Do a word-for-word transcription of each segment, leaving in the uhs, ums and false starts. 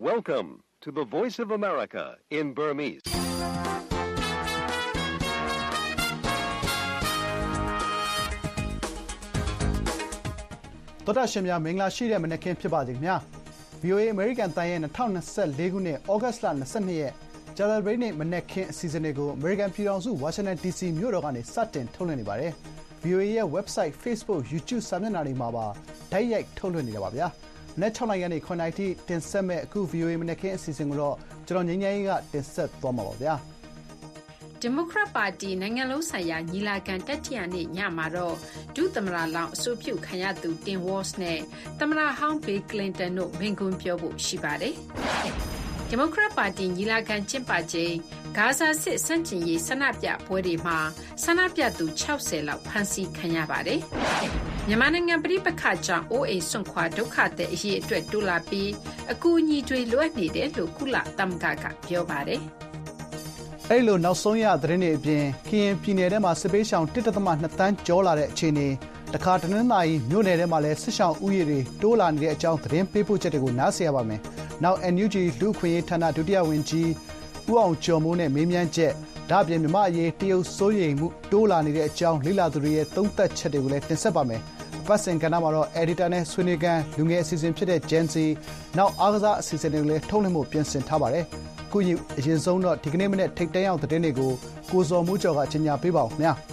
Welcome to the Voice of America in Burmese. တော်တာရှင်များမင်္ဂလာရှိတဲ့မနက်ခင်းဖြစ်ပါစေခင်ဗျာ ဗီအိုအေ American တန်ရဲ့twenty twenty-fourခုနှစ်ဩဂတ်စ်လtwenty-secondရက်ကြာသပတေးနေ့မနက်ခင်းအစီအစဉ်တွေကို American ပြည်ထောင်စု Washington ဒီ စီ မြို့တော်ကနေစတင်ထုတ်လွှင့်နေပါတယ် ဗီအိုအေ ရဲ့ website Facebook YouTube စာမျက်နှာတွေမှာပါတိုက်ရိုက်ထုတ်လွှင့်နေကြပါဗျာမနက်sixနာရီကနေnineနာရီထိတင်ဆက်မဲ့အခု ဗီအိုအေ မနက်ခင်းအစီအစဉ်ကိုတော့ကျွန်တော်ငြိမ်းချမ်းရေးကတင်ဆက်သွားမှာပါဗျာဒီမိုကရက်ပါတီနိုင်ငံလုံးဆိုင်ရာညီလာခံတတိယနေ့ညမှာတော့ဒုသမ္မတလောင်းအဆိုပြုခံရသူတင်ဝေါ့စ်နဲ့သမ္မတဟောင်းဘေးကလင်တန်တို့မိန့်ခွန်းပြောဖို့ရှိပါတယ်။ဒီမိုကရက်ပါတီညီလာခံကျင်းပချိန်ဂါဇာစစ်စန့်ကျင်ရေးဆန္ဒပြပွဲတွေမှာဆန္ဒပြသူsixtyလောက်ဖမ်းဆီးခံရပါတယ်။မြန်မာနိုင်ငံပြည်ပခါကြောင့်အိုးအိမ်စွန့်ခွာဒုက္ခသည်အရေးအတွက်တိုးလာပြီးအကူအညီတွေလိုအပ်နေတယ်လို့ကုလသမဂ္ဂကပြောပါတယ်။အဲ့လိုနောက်ဆုံးရသတင်းတွေအပြင်ကရင်ပြည်နယ်ထဲမှာစစ်ပေးရှောင်one point twoသန်းကျော်လာတဲ့အခြေအနေတခါတနင်္လာရီမြို့နယ်ထဲမှာလည်းစစ်ရှောင်ဥယျာဉ်တွေတိုးလာနေတဲ့အကြောင်းသတင်းပေးပို့ချက်တွေကိုနားဆင်ရပါမယ်။နောက် N U G လူ့ခွင့်ရေးဌာနဒုတိယဝန်ကြီးဦးအောင်ကျော်မိုးနဲ့မေးမြန်းချက်ဒါ့အပြင်မြမအရေးတရုတ်စိုးရိမ်မှုတိုးလာနေတဲ့အကြောင်းလိလာသူတွေရဲ့သုံးသပ်ချက်တွေကိုလည်းတင်ဆက်ပါမယ်။ပတ်စင်ကဏ္ဍမှာတော့ editor နဲ့ဆွေးနွေးခန်းလူငယ်အစီအစဉ်ဖြစ်တဲ့ Gen Z နောက်အားကစားအစီအစဉ်တွေကိုလည်းထုတ်လွှင့်ဖို့ပြင်ဆင်ထားပါတယ်။ခုညအရင်ဆုံးတော့ဒီကနေ့မနေ့ထိတ်တန့်ရောက်သတင်းတွေကိုကိုစော်မိုးကျော်ကကြီးညာပေးပါဦးခင်ဗျာ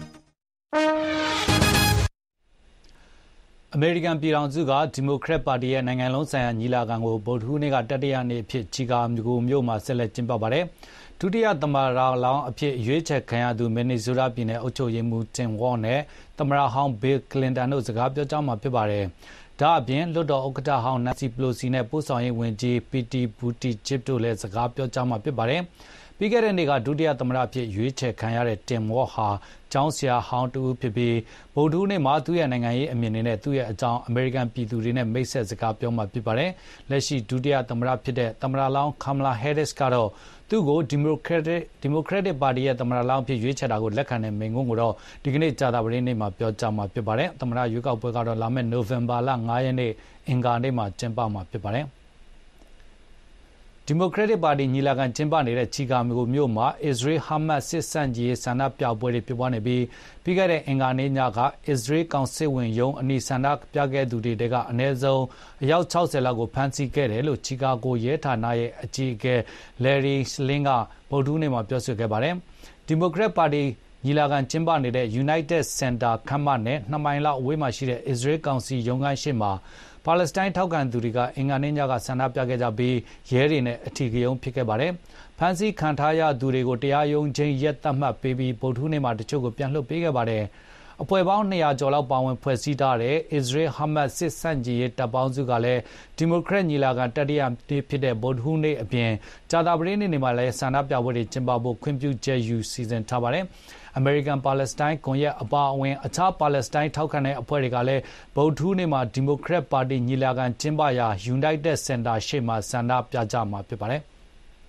အမေရိကန်ပြည်ထောင်စုကဒီမိုကရက်ပါတီရဲ့နိုင်ငံလုံးဆိုင်ရာညီလာခံကိုဗုဒ္ဓဟူးနေ့ကတတိယနေ့အဖြစ်ချီကာမြို့မှာဆက်လက်ကျင်းပပါတယ်ဒုတိယသမ္မတလောင်းအဖြစ်ရွေးချယ်ခံရသူမင်နီဆိုးတားပြည်နယ်အုပ်ချုပ်ရေးမှူးတင်ဝေါ့နဲ့သမ္မတဟောင်းဘေးကလင်တန်တို့စကားပြောကြားမှာဖြစ်ပါတယ်ဒါအပြင်လွှတ်တော်ဥက္ကဋ္ဌဟောင်းနန်စီပလိုစီနဲ့ပို့ဆောင်ရေးဝန်ကြီးပီတီဘူတီဂျစ်တို့လည်းစကားပြောကြားမှာဖြစ်ပါတယ်။ပြီးခဲ့တဲ့နေ့ကဒုတိယသမ္မတအဖြစ်ရွေးချယ်ခံရတဲ့တင်ဝေါ့ဟာကျောင်းဆရာဟောင်းတူဖြစ်ပြီးဗုဒ္ဓဟူးနေ့မှာသူ့ရဲ့နိုင်ငံရေးအမြင်တွေနဲ့သူ့ရဲ့အကြောင်းအမေရိကန်ပြည်သူတွေနဲ့မိတ်ဆက်စကားပြောမှာဖြစ်ပါတယ်။လက်ရှိဒုတိယသမ္မတဖြစ်တဲ့သမ္မတလောင်းကာမလာဟဲရစ်ကတော့သူ့ကိုဒီမိုကရက်တစ်ဒီမိုကရက်တစ်ပါတီရဲ့သမ္မတလောင်းဖြစ်ရွေးချယ်တာကိုလက်ခံတဲ့မိန့်ခွန်းကိုတော့ဒီကနေ့ကြာသပတေးနေ့မှာပြောကြားမှာဖြစ်ပါတယ်။သမ္မတရွေးကောက်ပွဲကတော့လာမယ့်နိုဝင်ဘာလfiveရက်နေ့အင်္ဂါနေ့မှာကျင်းပမှာဖြစ်ပါတယ်။ဒီမိုကရက်တစ်ပါတီညီလာခံကျင်းပနေတဲ့ချီကာမြို့မှာအစ္စရေးဟာမတ်စစ်ဆန့်ကျင်ရေးဆန္ဒပြပွဲတွေဖြစ်ပွားနေပြီးပြီးခဲ့တဲ့အင်္ဂါနေ့ညကအစ္စရေးကောင်စစ်ဝင်ရုံးအနီးဆန္ဒပြခဲ့သူတွေတဲကအနည်းဆုံးအယောက်sixtyလောက်ကိုဖမ်းဆီးခဲ့တယ်လို့ချီကာဂိုရဲဌာနရဲ့အကြီးအကဲလယ်ရီစလင်းကဗုဒ္ဓဟူးနေ့မှာပြောဆိုခဲ့ပါတယ်။ဒီမိုကရက်ပါတီညီလာခံကျင်းပနေတဲ့ United Center ခမ်းမနဲ့twoမိုင်လောက်အဝေးမှာရှိတဲ့အစ္စရေးကောင်စီရုံးခန်းရှိမှာပါလက်စတိုင်းထောက်ခံသူတွေကအင်္ဂါနေ့ညကဆန္ဒပြခဲ့ကြပြီးရဲတွေနဲ့အထီးကရုံးဖြစ်ခဲ့ပါတယ်။ဖမ်းဆီးခံထားရသူတွေကိုတရားရုံးချင်းရက်သတ်မှတ်ပေးပြီးဗုဒ္ဓဟူးနေ့မှာတချို့ကိုပြန်လွှတ်ပေးခဲ့ပါတယ်။အဖွဲ့ပေါင်းtwo hundredကျော်လောက်ပါဝင်ဖွဲ့စည်းထားတဲ့အစ္စရေးဟာမတ်စစ်ဆန့်ကျင်ရေးတပ်ပေါင်းစုကလည်းဒီမိုကရက်ညီလာခံတတိယနေ့ဖြစ်တဲ့ဗုဒ္ဓဟူးနေ့အပြင်ကြာသပတေးနေ့မှာလည်းဆန္ဒပြပွဲတွေကျင်းပဖို့ခွင့်ပြုချက်ယူစီစဉ်ထားပါတယ်။ American Palestine ကွန်ရက်အပါအဝင်အခြားပါလက်စတိုင်းထောက်ခံတဲ့အဖွဲ့တွေကလည်းဗုဒ္ဓဟူးနေ့မှာဒီမိုကရက်ပါတီညီလာခံကျင်းပရာ United Center ရှေ့မှာဆန္ဒပြကြမှာဖြစ်ပါတယ်။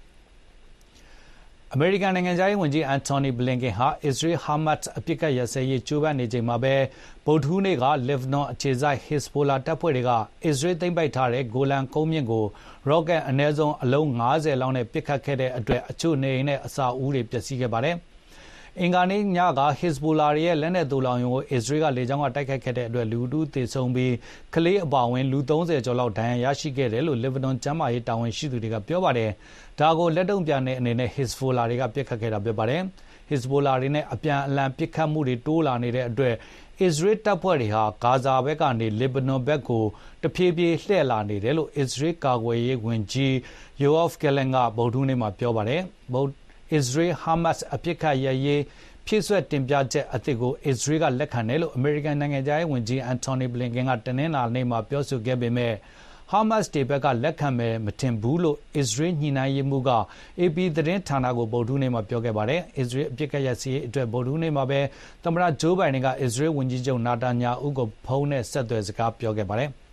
American နိုင်ငံခြားရေးဝန်ကြီး Antony Blinken ဟာ Israel Hamas အပစ်အခတ်ရပ်စဲရေးကြိုးပမ်းနေချိန်မှာပဲဗုဒ္ဓဟူးနေ့က Lebanon အခြေစိုက် Hezbollah တပ်ဖွဲ့တွေက Israel သိမ်းပိုက်ထားတဲ့ Golan ကုန်းမြင့်ကို rocket အနည်းဆုံးအလုံးfiftyလောက်နဲ့ပစ်ခတ်ခဲ့တဲ့အတွက်အချို့နေအိမ်နဲ့အဆောက်အဦတွေပျက်စီးခဲ့ပါတယ်။အင်္ဂါနေ့ညက Hezbollah ရဲ့လက်နက်သိုလှောင်ရုံကို Israel ကလေကြောင်းကတိုက်ခိုက်ခဲ့တဲ့အတွက်လူထုသေဆုံးပြီးကလေးအပါအဝင်လူthirtyကျော်လောက်ဒဏ်ရာရရှိခဲ့တယ်လို့ Lebanon ကျန်းမာရေးတာဝန်ရှိသူတွေကပြောပါတယ်။ဒါကိုလက်တုံ့ပြန်တဲ့အနေနဲ့ Hezbollah တွေကပစ်ခတ်ခဲ့တာဖြစ်ပါတယ်။ Hezbollah တွေနဲ့အပြန်အလှန်ပစ်ခတ်မှုတွေတိုးလာနေတဲ့အတွက် Israel တပ်ဖွဲ့တွေဟာဂါဇာဘက်ကနေ Lebanon ဘက်ကိုတဖြည်းဖြည်းလှည့်လာနေတယ်လို့ Israel ကာကွယ်ရေးဝန်ကြီး Yoav Gallant ကဗုဒ္ဓဟူးနေ့မှာပြောပါတယ်။ Israel Hamas အပစ်အခတ်ရပ်ရေးဖြည့်စွက်တင်ပြချက်အသစ်ကို Israel ကလက်ခံတယ်လို့ American နိုင်ငံခြားရေးဝန်ကြီး Antony Blinken ကတနင်္လာနေ့မှာပြောဆိုခဲ့ပေမဲ့ Hamas တွေဘက်ကလက်ခံမယ်မထင်ဘူးလို့ Israel ညှိနှိုင်းရေးမှူးက A P သတင်းဌာနကိုဗုဒ္ဓဟူးနေ့မှာပြောခဲ့ပါတယ်။ Israel အပစ်အခတ်ရပ်စဲရေးအတွက်ဗုဒ္ဓဟူးနေ့မှာပဲသမ္မတ Joe Biden က Israel ဝန်ကြီးချုပ် Netanyahu ကိုဖုန်းနဲ့ဆက်သွယ်စကားပြောခဲ့ပါတယ်။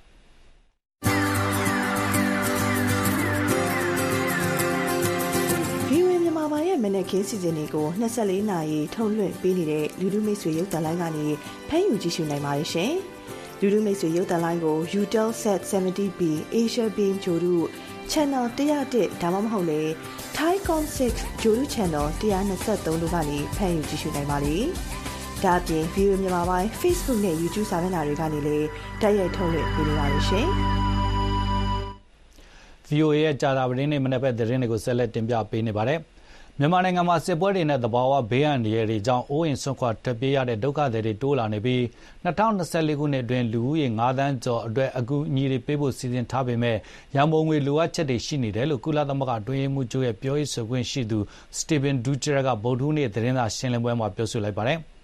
မနက်ခင်းစီစဉ်တွေကိုtwenty-fourနာရီထုတ်လွှင့်ပေးနေတဲ့လူထုမိတ်ဆွေရုပ်သံလိုင်းကနေဖမ်းယူကြည့်ရှုနိုင်ပါတယ်ရှင်။လူထုမိတ်ဆွေရုပ်သံလိုင်းကို Utel Set seventy B Asia Beam ဂျိုတို့ channel one oh oneဒါမှမဟုတ်လေ Thaicom six ဂျိုလူ channel one twenty-threeတို့ကနေဖန်ယူကြည့်ရှုနိုင်ပါလေ။ဒါ့အပြင် View မြန်မာပိုင်း Facebook နဲ့ YouTube စာမျက်နှာတွေကနေလည်းတိုက်ရိုက်ထုတ်လွှင့်ပေးနေပါလို့ရှင်။ဗီအိုအေ ရဲ့ကြာတာပတင်းနဲ့မနက်ဘက်သတင်းတွေကိုဆက်လက်တင်ပြပေးနေပါတယ်။မြန်မာနိုင်ငံမှာစစ်ပွဲတွေနဲ့သဘာဝဘေးအန္တရာယ်တွေကြောင့်အိုးအိမ်ဆွန့်ခွာထွက်ပြေးရတဲ့ဒုက္ခသည်တွေတိုးလာနေပြီး၂၀၂၄ခုနှစ်အတွင်းလူဦးရေ၅သန်းကျော်အတွက်အကူအညီတွေပေးဖို့စီစဉ်ထားပေမဲ့ရန်ပုံငွေလိုအပ်ချက်တွေရှိနေတယ်လို့ကုလသမဂ္ဂအတွင်းရေးမှူးချုပ်ရဲ့ပြောရေးဆိုခွင့်ရှိသူစတီဗင်ဒူချာကဗုဒ္ဓဟူးနေ့သတင်းစာရှင်းလင်းပွဲမှာပြောဆိုလိုက်ပါတယ်။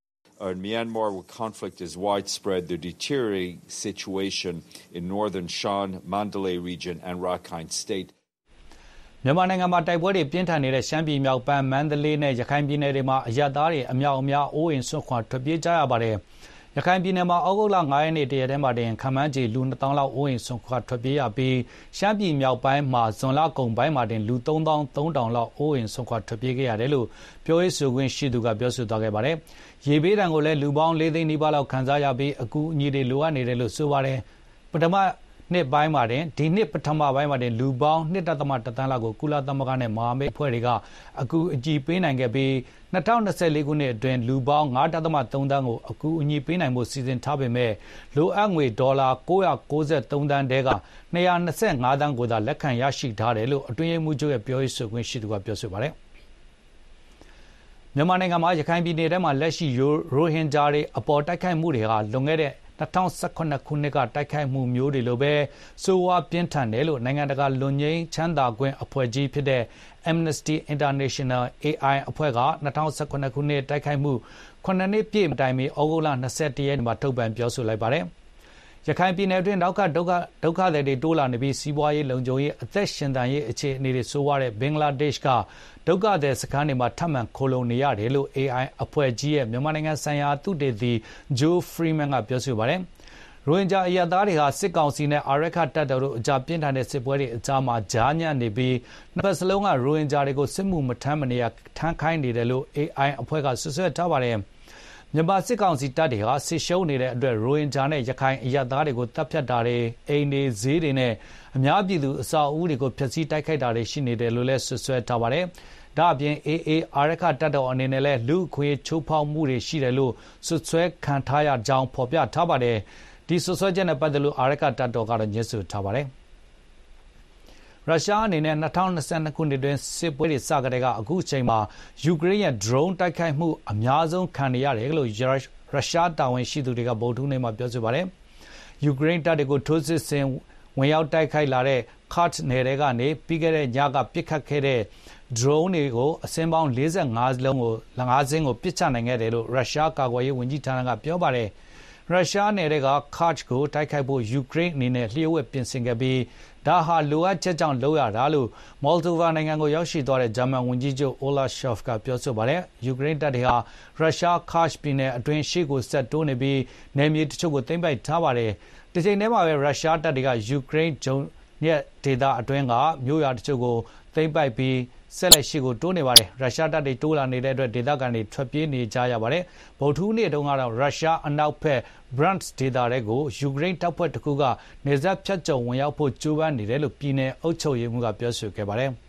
In Myanmar, where conflict is widespread, the deteriorating situation in northern Shan, Mandalay region, and Rakhine State. မြန်မာနိုင်ငံမှာတိုက်ပွဲတွေပြင်းထန်နေတဲ့ရှမ်းပြည်မြောက်ပိုင်းမန္တလေးနဲ့ရခိုင်ပြည်နယ်တွေမှာအရပ်သားတွေအများအများအိုးအိမ်ဆွန့်ခွာထွက်ပြေးကြရပါတယ်။ရခိုင်ပြည်နယ်မှာဩဂုတ်လ၅ရက်နေ့တရက်တည်းမှာတင်ခန့်မှန်းခြေလူနှစ်သောင်းလောက်အိုးအိမ်ဆွန့်ခွာထွက်ပြေးရပြီးရှမ်းပြည်မြောက်ပိုင်းမှာဇွန်လကုန်ပိုင်းမှာတင်လူသုံးသောင်းသုံးထောင်လောက်အိုးအိမ်ဆွန့်ခွာထွက်ပြေးခဲ့ရတယ်လို့ပြောရေးဆိုခွင့်ရှိသူကပြောဆိုသွားခဲ့ပါတယ်။ရေဘေးဒဏ်ကိုလည်းလူပေါင်းလေးသိန်းနီးပါးလောက်ခံစားရပြီးအကူအညီတွေလိုအပ်နေတယ်လို့ဆိုပါတယ်။ပထမနှစ်ပိုင်းမှာတင်ဒီနှစ်ပထမပိုင်းမှာတင်လူပေါင်းone point oneသန်းလောက်ကိုကုလသမဂ္ဂနဲ့မဟာမိတ်အဖွဲ့တွေကအကူအညီပေးနိုင်ခဲ့ပြီး၂၀၂၄ခုနှစ်အတွင်းလူပေါင်းfive point threeသန်းကိုအကူအညီပေးနိုင်မှုစီစဉ်ထားပေမဲ့လိုအပ်ငွေဒေါ်လာnine hundred ninety-threeသန်းတဲကtwo hundred twenty-fiveသန်းကိုသာလက်ခံရရှိထားတယ်လို့အတွင်းရေးမှူးချုပ်ရဲ့ပြောရေးဆိုခွင့်ရှိသူကပြောဆိုပါတယ်။မြန်မာနိုင်ငံမှာရခိုင်ပြည်နယ်ထဲမှာလက်ရှိရိုဟင်ဂျာတွေအပေါ်တိုက်ခိုက်မှုတွေဟာလွန်ခဲ့တဲ့၂၀၁၇ခုနှစ်ကတိုက်ခိုက်မှုမျိုးတွေလိုပဲဆိုးဝါးပြင်းထန်တယ်လို့နိုင်ငံတကာလွတ်ငြိမ်းချမ်းသာခွင့်အဖွဲ့ကြီးဖြစ်တဲ့ Amnesty International A I အဖွဲ့က၂၀၁၇ခုနှစ်တိုက်ခိုက်မှုခုနှစ်ပြည့်မတိုင်မီဩဂုတ်လ၂၁ရက်နေ့မှာထုတ်ပြန်ပြောဆိုလိုက်ပါတယ်။ရခိုင်ပြည်နယ်အတွင်းနောက်ကဒုက္ခဒုက္ခတွေတိုးလာနေပြီးစီးပွားရေးလုံခြုံရေးအသက်ရှင်သန်ရေးအခြေအနေတွေဆိုးဝါးတဲ့ဘင်္ဂလားဒေ့ရှ်ကဒုက္ခသည်စခန်းတွေမှာထပ်မံခိုလုံနေရတယ်လို့ A I အဖွဲ့ကြီးရဲ့မြန်မာနိုင်ငံဆိုင်ရာသုတေသီ Joe Freeman ကပြောဆိုပါတယ်။ရိုဟင်ဂျာအရပ်သားတွေဟာစစ်ကောင်စီနဲ့အာရက္ခတပ်တော်တို့အကြပြင်းထန်တဲ့စစ်ပွဲတွေအကြားမှာကြားညံ့နေပြီးနှစ်ဖက်စလုံးကရိုဟင်ဂျာတွေကိုစစ်မှုမထမ်းမနေရထမ်းခိုင်းနေတယ်လို့ A I အဖွဲ့ကဆွဆွဲထားပါတယ်။မြန်မာစစ်ကောင်စီတပ်တွေဟာစစ်ရှုံးနေတဲ့အတွက်ရိုဟင်ဂျာနဲ့ရခိုင်အရပ်သားတွေကိုတပ်ဖြတ်တာတွေအိမ်တွေဈေးတွေနဲ့အများပြည်သူအဆောက်အဦတွေကိုဖျက်ဆီးတိုက်ခိုက်တာတွေရှိနေတယ်လို့လည်းဆွဆွဲထားပါတယ်။ဒါ့အပြင် A A အာရက္ခတပ်တော်အနေနဲ့လည်းလူ့အခွင့်အရေးချိုးဖောက်မှုတွေရှိတယ်လို့ဆွဆွဲခံထားရကြောင်းဖော်ပြထားပါတယ်။ဒီဆွဆွဲချက်နဲ့ပတ်သက်လို့အာရက္ခတပ်တော်ကတော့ညှင်းဆိုထားပါတယ်။ရုရှားအနေနဲ့၂၀၂၂ခုနှစ်တွင်စစ်ပွဲတွေစကတည်းကအခုအချိန်မှာယူကရိန်းရဲ့ drone တိုက်ခိုက်မှုအများဆုံးခံနေရတယ်လို့ရုရှားတာဝန်ရှိသူတွေကဗုဒ္ဓဟူးနေ့မှာပြောဆိုပါတယ်။ယူကရိန်းတပ်တွေကိုထိုးစစ်ဆင်ဝင်ရောက်တိုက်ခိုက်လာတဲ့ Kurt နယ်တွေကနေပြီးခဲ့တဲ့ညကပစ်ခတ်ခဲ့တဲ့ drone တွေကိုအစင်းပေါင်းforty-fiveလုံးကိုfiveစင်းကိုပစ်ချနိုင်ခဲ့တယ်လို့ရုရှားကာကွယ်ရေးဝန်ကြီးဌာနကပြောပါတယ်။ရုရှားနယ်တွေက Kurt ကိုတိုက်ခိုက်ဖို့ယူကရိန်းအနေနဲ့လျှို့ဝှက်ပြင်ဆင်ခဲ့ပြီးဒါဟာလိုအပ်ချက်ကြောင့်လုပ်ရတာလို့မော်လ်ဒိုဗာနိုင်ငံကိုရောက်ရှိသွားတဲ့ဂျာမန်ဝန်ကြီးချုပ် Olaf Scholz ကပြောဆိုပါတယ်။ယူကရိန်းတပ်တွေဟာရုရှား Kurt ပြည်နယ်အတွင်းရှေ့ကိုဆက်တိုးနေပြီးနယ်မြေတချို့ကိုသိမ်းပိုက်ထားပါတယ်။ဒီချိန်ထဲမှာပဲရုရှားတပ်တွေကယူကရိန်းဂျုံညက်ဒေသအတွင်းကမြို့ရွာတချို့ကိုသိမ်းပိုက်ပြီးဆက်လက်ရှိကိုတိုးနေပါတယ်ရုရှားတပ်တွေတိုးလာနေတဲ့အတွက်ဒေသခံတွေထွက်ပြေးနေကြရပါတယ်ဗုဒ္ဓဟူးနေ့တုန်းကတော့ရုရှားအနောက်ဘက် Bryansk ဒေသတွေကိုယူကရိန်းတပ်ဖွဲ့တစ်ခုကနေဆက်ဖြတ်ကျော်ဝင်ရောက်ဖို့ကြိုးပမ်းနေတယ်လို့ပြည်내အုပ်ချုပ်ရေးမှူးကပြောဆိုခဲ့ပါတယ်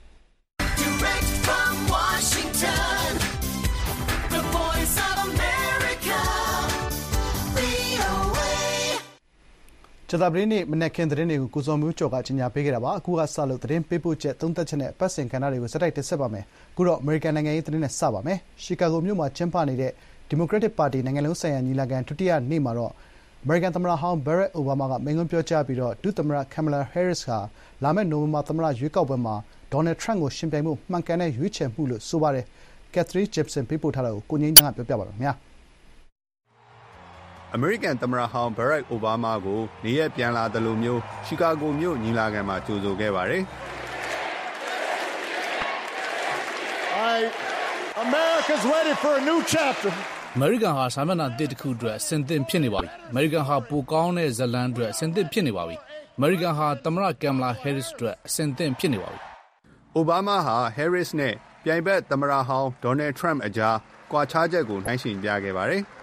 ကြာသပတေးနေ့မနက်ခင်းသတင်းတွေကိုကိုစောမျိုးကျော်ကကြီးညာပေးခဲ့တာပါအခုကစလို့သတင်းပေးပို့ချက်သုံးသက်ချက်နဲ့ပတ်စင်ကဏ္ဍတွေကိုစက်တိုက်တင်ဆက်ပါမယ်အခုတော့အမေရိကန်နိုင်ငံရေးသတင်းနဲ့စပါမယ်ရှီကာဂိုမြို့မှာကျင်းပနေတဲ့ဒီမိုကရက်တစ်ပါတီနိုင်ငံလုံးဆိုင်ရာညီလာခံဒုတိယနေ့မှာတော့အမေရိကန်သမ္မတဟောင်းဘရက်အိုဘားမားကမိန့်ခွန်းပြောကြားပြီးတော့ဒုသမ္မတကမ်မလာဟဲရစ်ကလာမယ့်နိုဝင်ဘာသမ္မတရွေးကောက်ပွဲမှာဒေါ်နယ်ထရန့်ကိုရှင်ပြိုင်မှုမှန်ကန်တဲ့ရွေးချယ်မှုလို့ဆိုပါတယ်ကက်သရီဂျစ်ဆန်ပေးပို့ထားတာကိုကိုငိမ့်ချမ်းကပြောပြပါမယ်အမေရိကန်သမ္မတဟောင်းဘရက်အိုဘားမားကိုနေရပြန်လာတယ်လို့မျိုးရှီကာဂိုမြို့ညီလာခံမှာကြိုဆိုခဲ့ပါတယ်။ America's ready for a new chapter. အမေရိကန်ဟာစာမျက်နှာအသစ်တစ်ခုအတွက်အဆင်သင့်ဖြစ်နေပါပြီ။အမေရိကန်ဟာပိုကောင်းတဲ့ဇလန်းအတွက်အဆင်သင့်ဖြစ်နေပါပြီ။အမေရိကန်ဟာသမ္မတကမ်မလာဟဲရစ်အတွက်အဆင်သင့်ဖြစ်နေပါပြီ။အိုဘားမားဟာဟဲရစ်နဲ့ပြိုင်ဘက်သမ္မတဟောင်းဒေါ်နယ်ထရန့်အကြားကွာခြားချက်ကိုနှိုင်းယှဉ်ပြခဲ့ပါတယ်။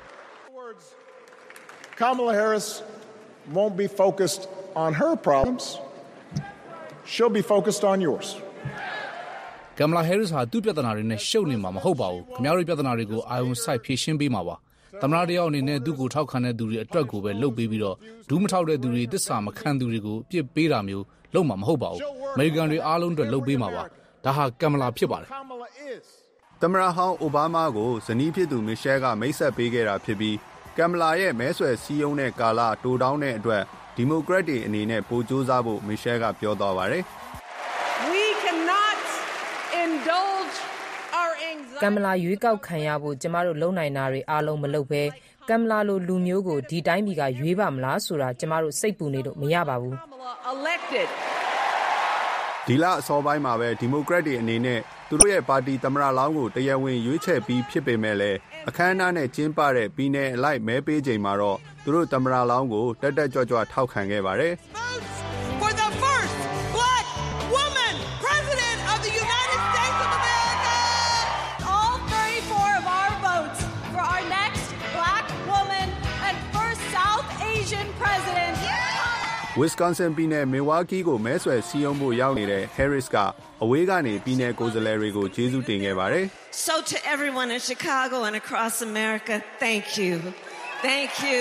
Kamala Harris won't be focused on her problems. she'll be focused on yours. Kamala Harris ဟာသူ့ပြဿနာတွေနဲ့ရှုပ်နေမှာမဟုတ်ပါဘူးခင်ဗျားတို့ပြဿနာတွေကိုအာရုံစိုက်ဖြေရှင်းပေးမှာပါသမ္မတတယောက်အနေနဲ့သူ့ကိုထောက်ခံတဲ့သူတွေအတွက်ကိုပဲလှုပ်ပေးပြီးတော့ဒူးမထောက်တဲ့သူတွေတစ္ဆာမခံသူတွေကိုပြစ်ပေးတာမျိုးလုပ်မှာမဟုတ်ပါဘူးအမေရိကန်တွေအားလုံးအတွက်လှုပ်ပေးမှာပါဒါဟာကမ်မလာဖြစ်ပါတယ်သမ္မတဟောင်းအိုဘားမားကိုဇနီးဖြစ်သူမီရှဲကမိတ်ဆက်ပေးခဲ့တာဖြစ်ပြီးကမ်မလာရဲ့မဲဆွယ်စည်းရုံးတဲ့ကာလတိုတောင်းတဲ့အတွက်ဒီမိုကရက်တွေအနေနဲ့ပိုကြိုးစားဖို့မီရှဲကပြောသွားပါတယ် We cannot indulge our anxiety ကမ်မလာရွေးကောက်ခံရဖို့ကျမတို့လုံနိုင်တာတွေအားလုံးမလုပ်ဘဲကမ်မလာလိုလူမျိုးကိုဒီတိုင်းပြည်ကရွေးပါမလားဆိုတာကျမတို့စိတ်ပူနေလို့မရပါဘူးဒီလအစောပိုင်းမှာပဲဒီမိုကရက်တွေအနေနဲ့သူတို့ရဲ့ပါတီသမ္မတလောင်းကိုတရားဝင်ရွေးချယ်ပြီးဖြစ်ပေမဲ့လည်းအခမ်းအနားနဲ့ကျင်းပတဲ့ပြည်နယ်အလိုက်မဲပေးချိန်မှာတော့သူတို့သမ္မတလောင်းကိုတက်တက်ကြွကြွထောက်ခံခဲ့ပါတယ် For the first black woman president of the United States of America all thirty-four of our votes for our next black woman and first South Asian president Wisconsin ပြည်နယ် Milwaukee ကိုမဲဆွယ်စည်းရုံးဖို့ရောက်နေတဲ့ Harris ကအဝေးကနေပြည်နယ်ကိုယ်စားလှယ်တွေကိုကျေးဇူးတင်ခဲ့ပါတယ် So to everyone in Chicago and across America, thank you. Thank you.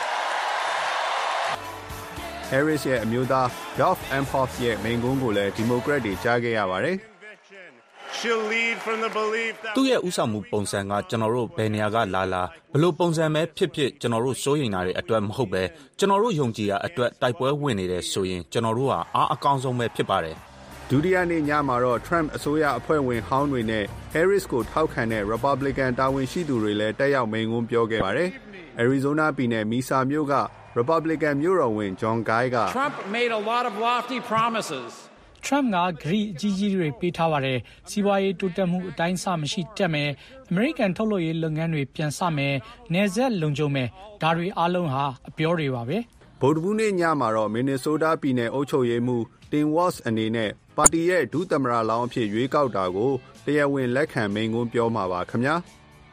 Harris ရဲ့အမျိုးသား Ralph Emhoff ရဲ့မိန့်ခွန်းကိုလည်းဒီမိုကရက်တွေကြားခဲ့ရပါတယ် She'll lead from the belief that သူ့ရဲ့ဥဆောင်မှုပုံစံကကျွန်တော်တို့ဘယ်နေရာကလာလာဘလို့ပုံစံပဲဖြစ်ဖြစ်ကျွန်တော်တို့စိုးရိမ်တာတွေအတွက်မဟုတ်ပဲကျွန်တော်တို့ယုံကြည်တာအတွက်တိုက်ပွဲဝင်နေတယ်ဆိုရင်ကျွန်တော်တို့ဟာအားအကောင်းဆုံးပဲဖြစ်ပါတယ်ဒုတိယနေ့ညမှာတော့ Trump အစိုးရအဖွဲ့ဝင်ဟောင်းတွေနဲ့ Harris ကိုထောက်ခံတဲ့ Republican တာဝန်ရှိသူတွေလည်းတက်ရောက်မိန့်ခွန်းပြောခဲ့ပါတယ် Arizona ပြည်နယ် Mesa မြို့က Republican မြို့တော်ဝင် John Guy က Trump made a lot of lofty promises Trump ကဂရိအကြီးကြီးတွေပေးထားပါတယ်စီးပွားရေးတိုးတက်မှုအတိုင်းအဆမရှိတက်မယ် American ထုတ်လုပ်ရေးလုပ်ငန်းတွေပြန်စမယ်နယ်စပ်လုံခြုံမယ်ဒါတွေအားလုံးဟာအပြောတွေပါပဲဗုဒ္ဓဘူးနေ့ညမှာတော့ Minnesota ပြည်နယ်အုပ်ချုပ်ရေးမှူး Tim Walz အနေနဲ့ပါတီရဲ့ဒုသမ္မတလောင်းအဖြစ်ရွေးကောက်တာကိုတရားဝင်လက်ခံမိန့်ခွန်းပြောမှာပါခင်ဗျာ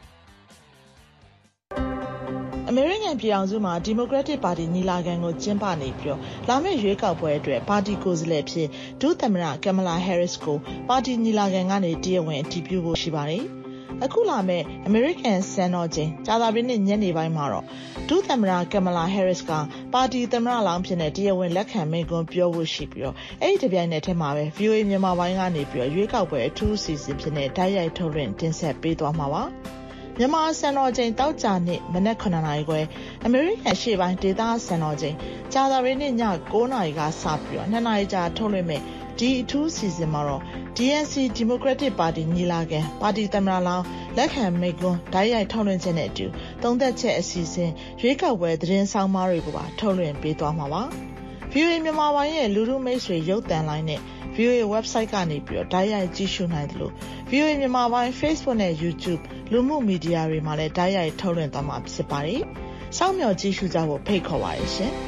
အမေရိကန်ပြည်အောင်စုမှာဒီမိုကရက်တစ်ပါတီညီလာခံကိုကျင်းပနေပြီးတော့လာမယ့်ရွေးကောက်ပွဲအတွက်ပါတီကိုယ်စားလှယ်ဖြစ်ဒုသမ္မတကမ်မလာဟဲရစ်ကိုပါတီညီလာခံကနေတရားဝင်အတည်ပြုဖို့ရှိပါတယ်။အခုလာမယ့်အမေရိကန်စံတော်ချိန်ကြာသပတေးနေ့ညနေပိုင်းမှာတော့ဒုသမ္မတကမ်မလာဟဲရစ်ကပါတီသမ္မတလောင်းဖြစ်တဲ့တရားဝင်လက်ခံမိန့်ခွန်းပြောဖို့ရှိပြီးတော့အဲ့ဒီတပြိုင်နက်တည်းမှာပဲ ဗွီအိုအေ မြန်မာပိုင်းကနေပြီးတော့ရွေးကောက်ပွဲအထူးအစီအစဉ်ဖြစ်တဲ့တိုက်ရိုက်ထုတ်လွှင့်တင်ဆက်ပေးသွားမှာပါ။မြန်မာစံတော်ချိန်တောက်ကြနေ့မနက်ခုနှစ်နာရီခွဲအမေရိကန်ရှေ့ပိုင်းဒေသစံတော်ချိန်ကြာသပတေးနေ့ည9နာရီကစပြီးတော့နှစ်နာရီကြာထုတ်လွှင့်မယ်ဒီအထူးစီစဉ်မှာတော့ D N C Democratic Party ညီလာခံပါတီသမ္မတလောင်းလက်ခံမိန့်ခွန်းဓာတ်ရိုက်ထုတ်လွှင့်ခြင်းနဲ့အတူသုံးသက်ချက်အစီအစဉ်ရွေးကောက်ပွဲသတင်းဆောင်မတွေကိုပါထုတ်လွှင့်ပေးသွားမှာပါ ဗွီအိုအေ မြန်မာပိုင်းရဲ့လူထုမိတ်ဆွေရုပ်သံလိုင်းနဲ့ ဗွီအိုအေ website ကနေပြီးတော့ဓာတ်ရိုက်ကြည့်ရှုနိုင်တယ်လို့ ဗွီအိုအေ မြန်မာပိုင်း Facebook နဲ့ YouTube လူမှုမီဒီယာတွေမှာလည်းဓာတ်ရိုက်ထုတ်လွှင့်သွားမှာဖြစ်ပါတယ်။စောင့်မျှော်ကြည့်ရှုကြဖို့ဖိတ်ခေါ်ပါတယ်ရှင်။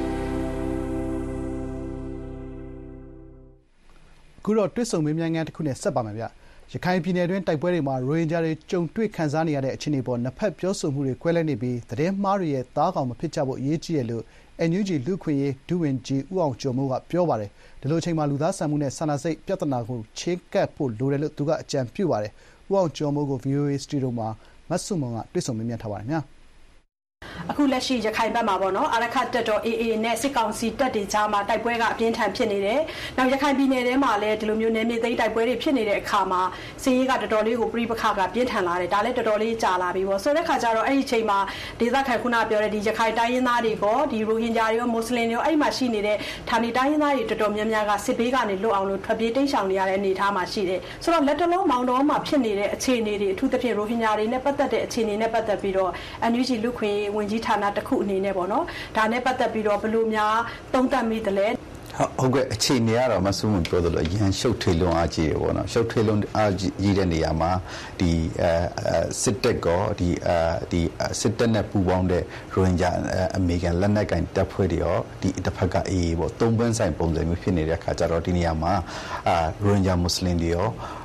အခုတော့တွစ်ဆုံမင်းများငန်းတစ်ခုနဲ့ဆက်ပါမယ်ဗျ။ရခိုင်ပြည်နယ်တွင်းတိုက်ပွဲတွေမှာရိုဟင်ဂျာတွေကြုံတွေ့ခံစားနေရတဲ့အခြေအနေပေါ်နှစ်ဖက်ပြောဆိုမှုတွေကွဲလွဲနေပြီးသတင်းမှားတွေရဲ့သားကောင်မဖြစ်ကြဖို့အရေးကြီးတယ်လို့ N U G လူခွင့်ရေးဒုဝန်ကြီးဦးအောင်ကျော်မိုးကပြောပါတယ်။ဒီလိုအချိန်မှာလူသားဆန်မှုနဲ့စာနာစိတ်ပြဿနာကိုချေကပ်ဖို့လိုတယ်လို့သူကအကြံပြုပါတယ်။ဦးအောင်ကျော်မိုးကို ဗွီအိုအေ စတူဒီယိုမှာမတ်ဆုမွန်ကတွေ့ဆုံမေးမြန်းထားပါတယ်ခင်ဗျာ။အခုလက်ရှိရခိုင်ဘက်မှာပေါ့နော်အာရခတ်တပ်တော် A A နဲ့စစ်ကောင်စီတပ်တွေကြားမှာတိုက်ပွဲကအပြင်းထန်ဖြစ်နေတယ်။နောက်ရခိုင်ပြည်နယ်ထဲမှာလည်းဒီလိုမျိုးနယ်မြေသိမ်းတိုက်ပွဲတွေဖြစ်နေတဲ့အခါမှာစည်ရေးကတော်တော်လေးကိုပြိပခါကပြင်းထန်လာတယ်။ဒါလည်းတော်တော်လေးကြာလာပြီပေါ့။ဆိုတဲ့ခါကျတော့အဲ့ဒီအချိန်မှာဒေသခံခုနပြောတဲ့ဒီရခိုင်တိုင်းရင်းသားတွေကဒီရိုဟင်ဂျာတွေရောမွတ်စလင်တွေရောအဲ့မှာရှိနေတဲ့ဌာနေတိုင်းရင်းသားတွေတော်တော်များများကစစ်ဘေးကနေလွတ်အောင်လို့ထွက်ပြေးတိမ်းရှောင်နေရတဲ့အနေအထားမှာရှိတယ်။ဆိုတော့လက်တလုံးမောင်တော်မှာဖြစ်နေတဲ့အခြေအနေတွေအထူးသဖြင့်ရိုဟင်ဂျာတွေနဲ့ပတ်သက်တဲ့အခြေအနေနဲ့ပတ်သက်ပြီးတော့ N U G လူခွင့်ဝင်ကြီးဌာနတစ်ခုအနေနဲ့ပေါ့နော်ဒါနဲ့ပတ်သက်ပြီးတော့ဘယ်လိုများသုံးသပ်မိသလဲဟုတ်ကဲ့အခြေအနေကတော့မဆုမပြောသလိုရန်ရှုပ်ထွေးလွန်အားကြီးတယ်ပေါ့နော်ရှုပ်ထွေးလွန်အားကြီးတဲ့နေရာမှာဒီအဲစစ်တပ်ကဒီအဲဒီစစ်တပ်နဲ့ပူးပေါင်းတဲ့ရိုဟင်ဂျာအမေရိကန်လက်နက်ကင်တပ်ဖွဲ့တွေရောဒီတစ်ဖက်ကအေးပေါ့သုံးပန်းဆိုင်ပုံစံမျိုးဖြစ်နေတဲ့အခါကျတော့ဒီနေရာမှာအာရိုဟင်ဂျာမွတ်စလင်တွေရော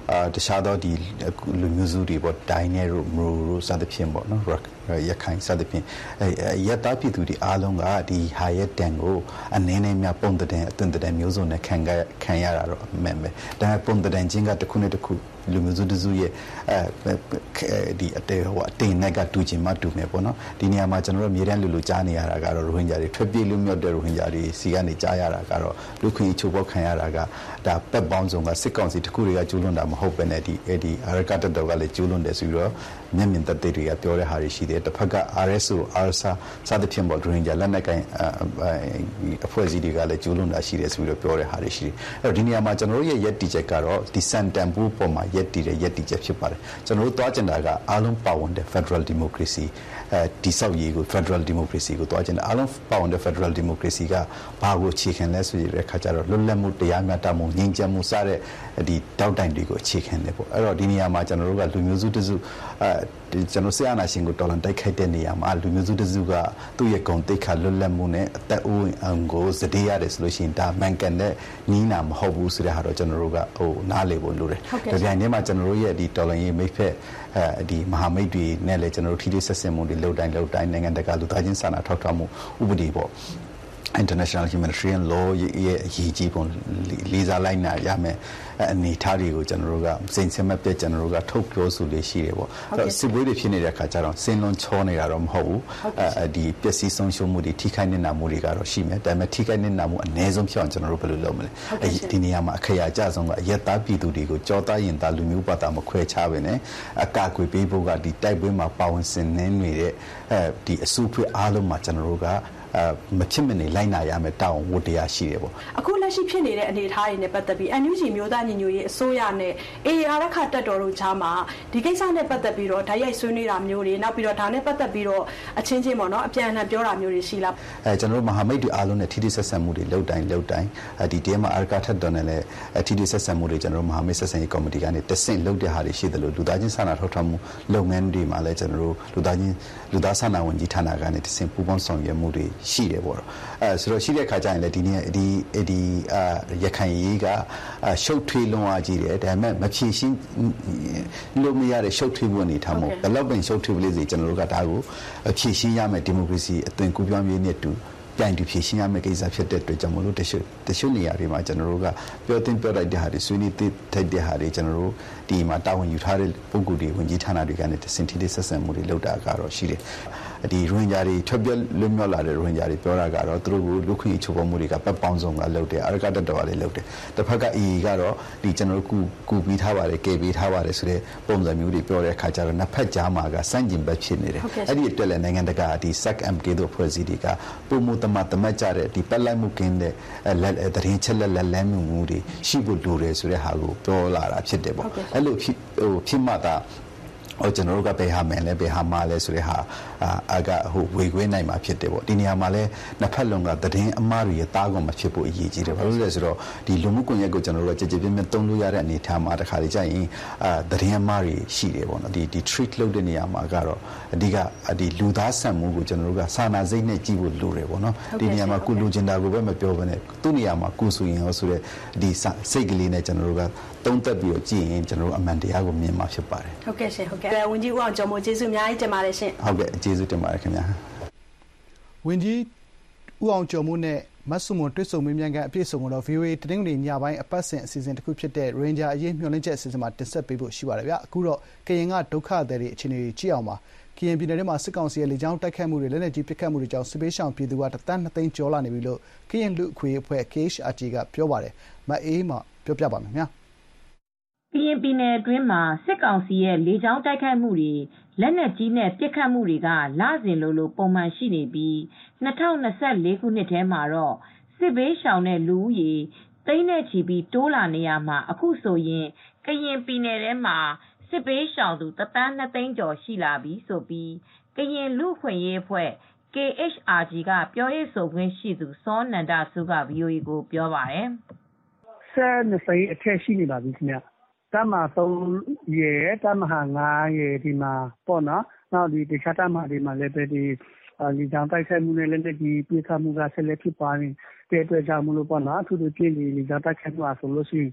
တခြားသောဒီလူမျိုးစုတွေပေါ့ဒိုင်းနဲ့တို့မရိုစသဖြင့်ပေါ့နော်ရခိုင်စသဖြင့်ရတပြည်သူတွေအားလုံးကဒီဟာရဲ့တန်ကိုအနေနဲ့များပုံတဲ့အသွင်တဲ့မျိုးစုံနဲ့ခံခံရတာတော့အမှန်ပဲဒါပေမဲ့ပုံတဲ့ချင်းကတစ်ခုနဲ့တစ်ခုလူမျိုးစုတစုရဲ့အဲဒီအတဲဟိုအတင်းနဲ့ကတူချင်မှတူမယ်ပေါ့နော်ဒီနေရာမှာကျွန်တော်တို့အမြဲတမ်းလူလူကြားနေရတာကတော့ရိုဟင်ဂျာတွေထွက်ပြေးလူမျိုးတဲ့ရိုဟင်ဂျာတွေစီကနေကြားရတာကတော့လူခွင့်ချိုးပေါက်ခံရတာကဒါပက်ပေါင်းစုံကစစ်ကောင်စီတစ်ခုတွေကကျူးလွန်တာမဟုတ်ပဲနဲ့ဒီအဲဒီအာရကတတော်ကလည်းကျူးလွန်တယ်ဆိုပြီးတော့မျက်မြင်သက်သေတွေကပြောတဲ့ဟာတွေရှိတယ်တစ်ဖက်က R S O R S A စသဖြင့်ပေါ့ရိုဟင်ဂျာလက်နက်ကိုင်အဖွဲ့အစည်းတွေကလည်းကျူးလွန်တာရှိတယ်ဆိုပြီးတော့ပြောတဲ့ဟာတွေရှိတယ်အဲ့တော့ဒီနေရာမှာကျွန်တော်တို့ရဲ့ယက်တီချက်ကတော့ဒီစန်တန်ဘူးပေါ်မှာယက်တီတဲ့ယက်တီချက်ဖြစ်ပါတယ်ကျွန်တော်တို့တွားကျင်တာကအားလုံးပါဝင်တဲ့ Federal Democracy အဲဒီဆောက်ရေးကို Federal Democracy ကိုတွားကျင်တာအားလုံးပါဝင်တဲ့ Federal Democracy ကဘာကိုအခြေခံလဲဆိုရတဲ့ခါကျတော့လွတ်လပ်မှုတရားမျှတမှုငြိမ်းချမ်းမှုစတဲ့ဒီတောက်တိုင်တွေကိုအခြေခံတယ်ပေါ့အဲ့တော့ဒီနေရာမှာကျွန်တော်တို့ကလူမျိုးစုတစုအဲကျွန်တော်ဆရာနာရှင်ကိုတော်လန်တိုက်ခိုက်တဲ့နေရာမှာလူမျိုးစုတစုကသူ့ရဲ့ဂုဏ်သိက္ခာလွတ်လပ်မှုနဲ့အသက်အိုးအိမ်အောင်ကိုစတေးရတယ်ဆိုလို့ရှိရင်ဒါမှန်ကန်တဲ့နီးနာမဟုတ်ဘူးဆိုတဲ့ဟာတော့ကျွန်တော်တို့ကဟိုနားလေဖို့လိုတယ်ဒါကြိုင်ထဲမှာကျွန်တော်တို့ရဲ့ဒီတော်လန်ရေးမိတ်ဖက်အဲဒီမဟာမိတ်တွေနဲ့လည်းကျွန်တော်တို့ထိထိဆက်ဆံမှုတွေလုပ်တိုင်းလုပ်တိုင်းနိုင်ငံတကာလူသားချင်းစာနာထောက်ထားမှုဥပဒေပေါ့ international humanitarian law ရဲ့အရေးကြီးပုံလေးစားလိုက်နာရမယ်အနေထားတွေကိုကျွန်တော်တို့ကစိန်ဆမပြတ်ကျွန်တော်တို့ကထုတ်ပြောဆိုလေးရှိတယ်ပေါ့အဲ့တော့စစ်ပွဲတွေဖြစ်နေတဲ့အခါကျတော့စင်လွန်ချောနေတာတော့မဟုတ်ဘူးအဲဒီပျက်စီးဆုံးရှုံးမှုတွေထိခိုက်နေတာမှုတွေကတော့ရှိမယ်ဒါပေမဲ့ထိခိုက်နေတာမှုအနည်းဆုံးဖြစ်အောင်ကျွန်တော်တို့ဘယ်လိုလုပ်မလဲအဲဒီနေရာမှာအခရာအကျဆုံးကအယက်သားပြည်သူတွေကိုကြောသားရင်သားလူမျိုးဘာသာမခွဲခြားပဲနဲ့အကာအကွယ်ပေးဖို့ကဒီတိုက်ပွဲမှာပါဝင်ဆင်နင်းနေတဲ့အဲဒီအစုအဖွဲ့အားလုံးမှာကျွန်တော်တို့ကအဲမချစ်မနေလိုက်နာရမယ်တောင်းဝတ္တရားရှိတယ်ပေါ့အခုလက်ရှိဖြစ်နေတဲ့အနေအထားတွေနဲ့ပတ်သက်ပြီး N U G မျိုးသားညီညွတ်ရေးအစိုးရနဲ့ A A R ခါတက်တော်တို့ကြားမှာဒီကိစ္စနဲ့ပတ်သက်ပြီးတော့ဓာတ်ရိုက်ဆွေးနွေးတာမျိုးတွေနောက်ပြီးတော့ဒါနဲ့ပတ်သက်ပြီးတော့အချင်းချင်းပေါ့နော်အပြန်အလှန်ပြောတာမျိုးတွေရှိလားအဲကျွန်တော်တို့မဟာမိတ်တွေအားလုံးနဲ့ထိထိဆက်ဆံမှုတွေလုပ်တိုင်းလုပ်တိုင်းဒီတဲမှာအာရကထက်တော်နဲ့လည်းထိထိဆက်ဆံမှုတွေကျွန်တော်တို့မဟာမိတ်ဆက်ဆံရေးကော်မတီကနေတဆင့်လုပ်တဲ့ဟာတွေရှိတယ်လို့လူသားချင်းစာနာထောက်ထားမှုလုပ်ငန်းတွေမှာလည်းကျွန်တော်တို့လူသားချင်းလူသားစာနာဝန်ကြီးဌာနကနေတဆင့်ပူးပေါင်းဆောင်ရွက်မှုတွေရှိတယ်ပေါ့အဲဆိုတော့ရှိတဲ့ခါကျရင်လည်းဒီနေ့ဒီဒီအာရခိုင်ရေးကရှုပ်ထွေးလွန်အားကြီးတယ်ဒါပေမဲ့မဖြေရှင်းလို့မရတဲ့ရှုပ်ထွေးမှုအနေထားမို့ဘယ်တော့ပင်ရှုပ်ထွေးပလေးစီကျွန်တော်တို့ကဒါကိုဖြေရှင်းရမယ်ဒီမိုကရေစီအသွင်ကူးပြောင်းရေးနဲ့တူပြန်တူဖြေရှင်းရမယ့်ကိစ္စဖြစ်တဲ့အတွက်ကြောင့်မလို့တချို့တချို့နေရာတွေမှာကျွန်တော်တို့ကပြောတင်ပြောလိုက်တဲ့ဟာတွေဆွေးနွေးထိုက်တဲ့ဟာတွေကျွန်တော်တို့ဒီမှာတာဝန်ယူထားတဲ့ပုံကူတွေဝင်ကြီးဌာနတွေကနေစင်တီလေးဆက်ဆံမှုတွေလုပ်တာကတော့ရှိတယ်ဒီရိုဟင်ဂျာတွေထွက်ပြေးလွတ်မြောက်လာတဲ့ရိုဟင်ဂျာတွေပြောတာကတော့သူတို့ကိုလူခွင့်ချိုးဖောက်မှုတွေကပတ်ပေါင်းစုံကလုပ်တယ်အရကတတော်ကလည်းလုပ်တယ်တစ်ဖက်က A A ကတော့ဒီကျွန်တော်တို့ကူကူပြီးထားပါတယ်ကေပြီးထားပါတယ်ဆိုတဲ့ပုံစံမျိုးတွေပြောတဲ့အခါကျတော့နှစ်ဖက်ကြားမှာကစန့်ကျင်ဘက်ဖြစ်နေတယ်အဲ့ဒီအတွက်လည်းနိုင်ငံတကာဒီ S A C M K တို့ဖွဲ့စည်းတွေကပုံမှုတမတမတ်ကြတဲ့ဒီပက်လိုက်မှုကင်းတဲ့တရင်ချက်လက်လက်လမ်းမှုတွေရှိဖို့လိုတယ်ဆိုတဲ့ဟာကိုပြောလာတာဖြစ်တယ်ပေါ့အဲ့လိုဖြစ်ဟိုဖြစ်မှသာဟိုကျွန်တော်တို့ကဘယ်ဟာမယ်လဲဘယ်ဟာမလဲဆိုတဲ့ဟာအာကဟိုဝေခွေးနိုင်မှာဖြစ်တယ်ပေါ့ဒီနေရာမှာလဲနှစ်ဖက်လုံးကသတင်းအမှားတွေရတားကုန်မှာဖြစ်ဖို့အရေးကြီးတယ်ဘာလို့လဲဆိုတော့ဒီလူမှုကွန်ရက်ကိုကျွန်တော်တို့ကကြည်ကြည်ပြင်းပြင်းသုံးလို့ရတဲ့အနေအထားမှာတစ်ခါလေကြာရင်အာသတင်းအမှားတွေရှိတယ်ပေါ့နော်ဒီဒီ treat လုပ်တဲ့နေရာမှာကတော့အဓိကဒီလူသားဆန်မှုကိုကျွန်တော်တို့ကစာနာစိတ်နဲ့ကြည့်ဖို့လိုတယ်ပေါ့နော်ဒီနေရာမှာကုလူကျင်တာကိုပဲမပြောဘဲနဲ့သူ့နေရာမှာကုဆိုရင်ရောဆိုတဲ့ဒီစိတ်ကလေးနဲ့ကျွန်တော်တို့ကသုံးသက်ပြီးတော့ကြည့်ရင်ကျွန်တော်တို့အမှန်တရားကိုမြင်မှာဖြစ်ပါတယ်ဟုတ်ကဲ့ရှင်ဟုတ်ကဲ့ဝန်ကြီးဦးအောင်ကျော်မိုးကျေးဇူးအများကြီးတင်ပါတယ်ရှင်ဟုတ်ကဲ့ကျေးဇူးတင်ပါတယ်ခင်ဗျာဝန်ကြီးဦးအောင်ကျော်မိုးနဲ့မတ်ဆုမွန်တွေ့ဆုံမေးမြန်းခန်းအပြည့်စုံကိုတော့ V O A တနင်္ဂနွေညပိုင်းအပတ်စဉ်အစီအစဉ်တစ်ခုဖြစ်တဲ့ Ranger အရေးမျှော်လင့်ချက်အစီအစဉ်မှာတင်ဆက်ပေးဖို့ရှိပါတယ်ဗျအခုတော့ကရင်ကဒုက္ခသည်တွေအခြေအနေတွေကြည့်အောင်ပါကရင်ပြည်နယ်ထဲမှာစစ်ကောင်စီရဲ့လေကြောင်းတိုက်ခိုက်မှုတွေလက်နက်ကြီးပစ်ခတ်မှုတွေကြောင့်စစ်ပေးရှောင်ပြည်သူကတသန်းနှစ်သိန်းကျော်လာနေပြီလို့ကရင်လူအခွင့်အရေးအဖွဲ့ K H R G ကပြောပါတယ်မအေးမှပြောပြပါမယ်ခင်ဗျာကရင်ပြည်နယ်အတွင်းမှာစစ်ကောင်စီရဲ့လေကြောင်းတိုက်ခိုက်မှုတွေလက်နက်ကြီးနဲ့ပစ်ခတ်မှုတွေကလစဉ်လိုလိုပုံမှန်ရှိနေပြီး၂၀၂၄ခုနှစ်ထဲမှာတော့စစ်ဘေးရှောင်တဲ့လူဦးရေသိန်းနဲ့ချီပြီးတိုးလာနေရမှာအခုဆိုရင်ကရင်ပြည်နယ်ထဲမှာစစ်ဘေးရှောင်သူတသန်းနှစ်သိန်းကျော်ရှိလာပြီဆိုပြီးကရင်လူ့အခွင့်အရေးအဖွဲ့ K H R G ကပြောရေးဆိုခွင့်ရှိသူစောနန္ဒစုက V O A ကိုပြောပါတယ်။ဆက်နှစ်သိန်းအထက်ရှိနေပါပြီခင်ဗျ။တမဟာသုံးရယ်တမဟာငါးရယ်ဒီမှာပေါ့နော်။နောက်ဒီတခြားတမဟာတွေမှာလည်းပဲဒီလီကြောင်တိုက်ခိုက်မှုနဲ့လက်နက်ကြီးပစ်ခတ်မှုကဆက်လက်ဖြစ်ပွားနေတဲ့အတွက်ကြောင့်မလို့ပေါ့နော်အထူးသဖြင့်ဒီလီကြောင်တိုက်ခိုက်မှုအဆိုလို့ရှိရင်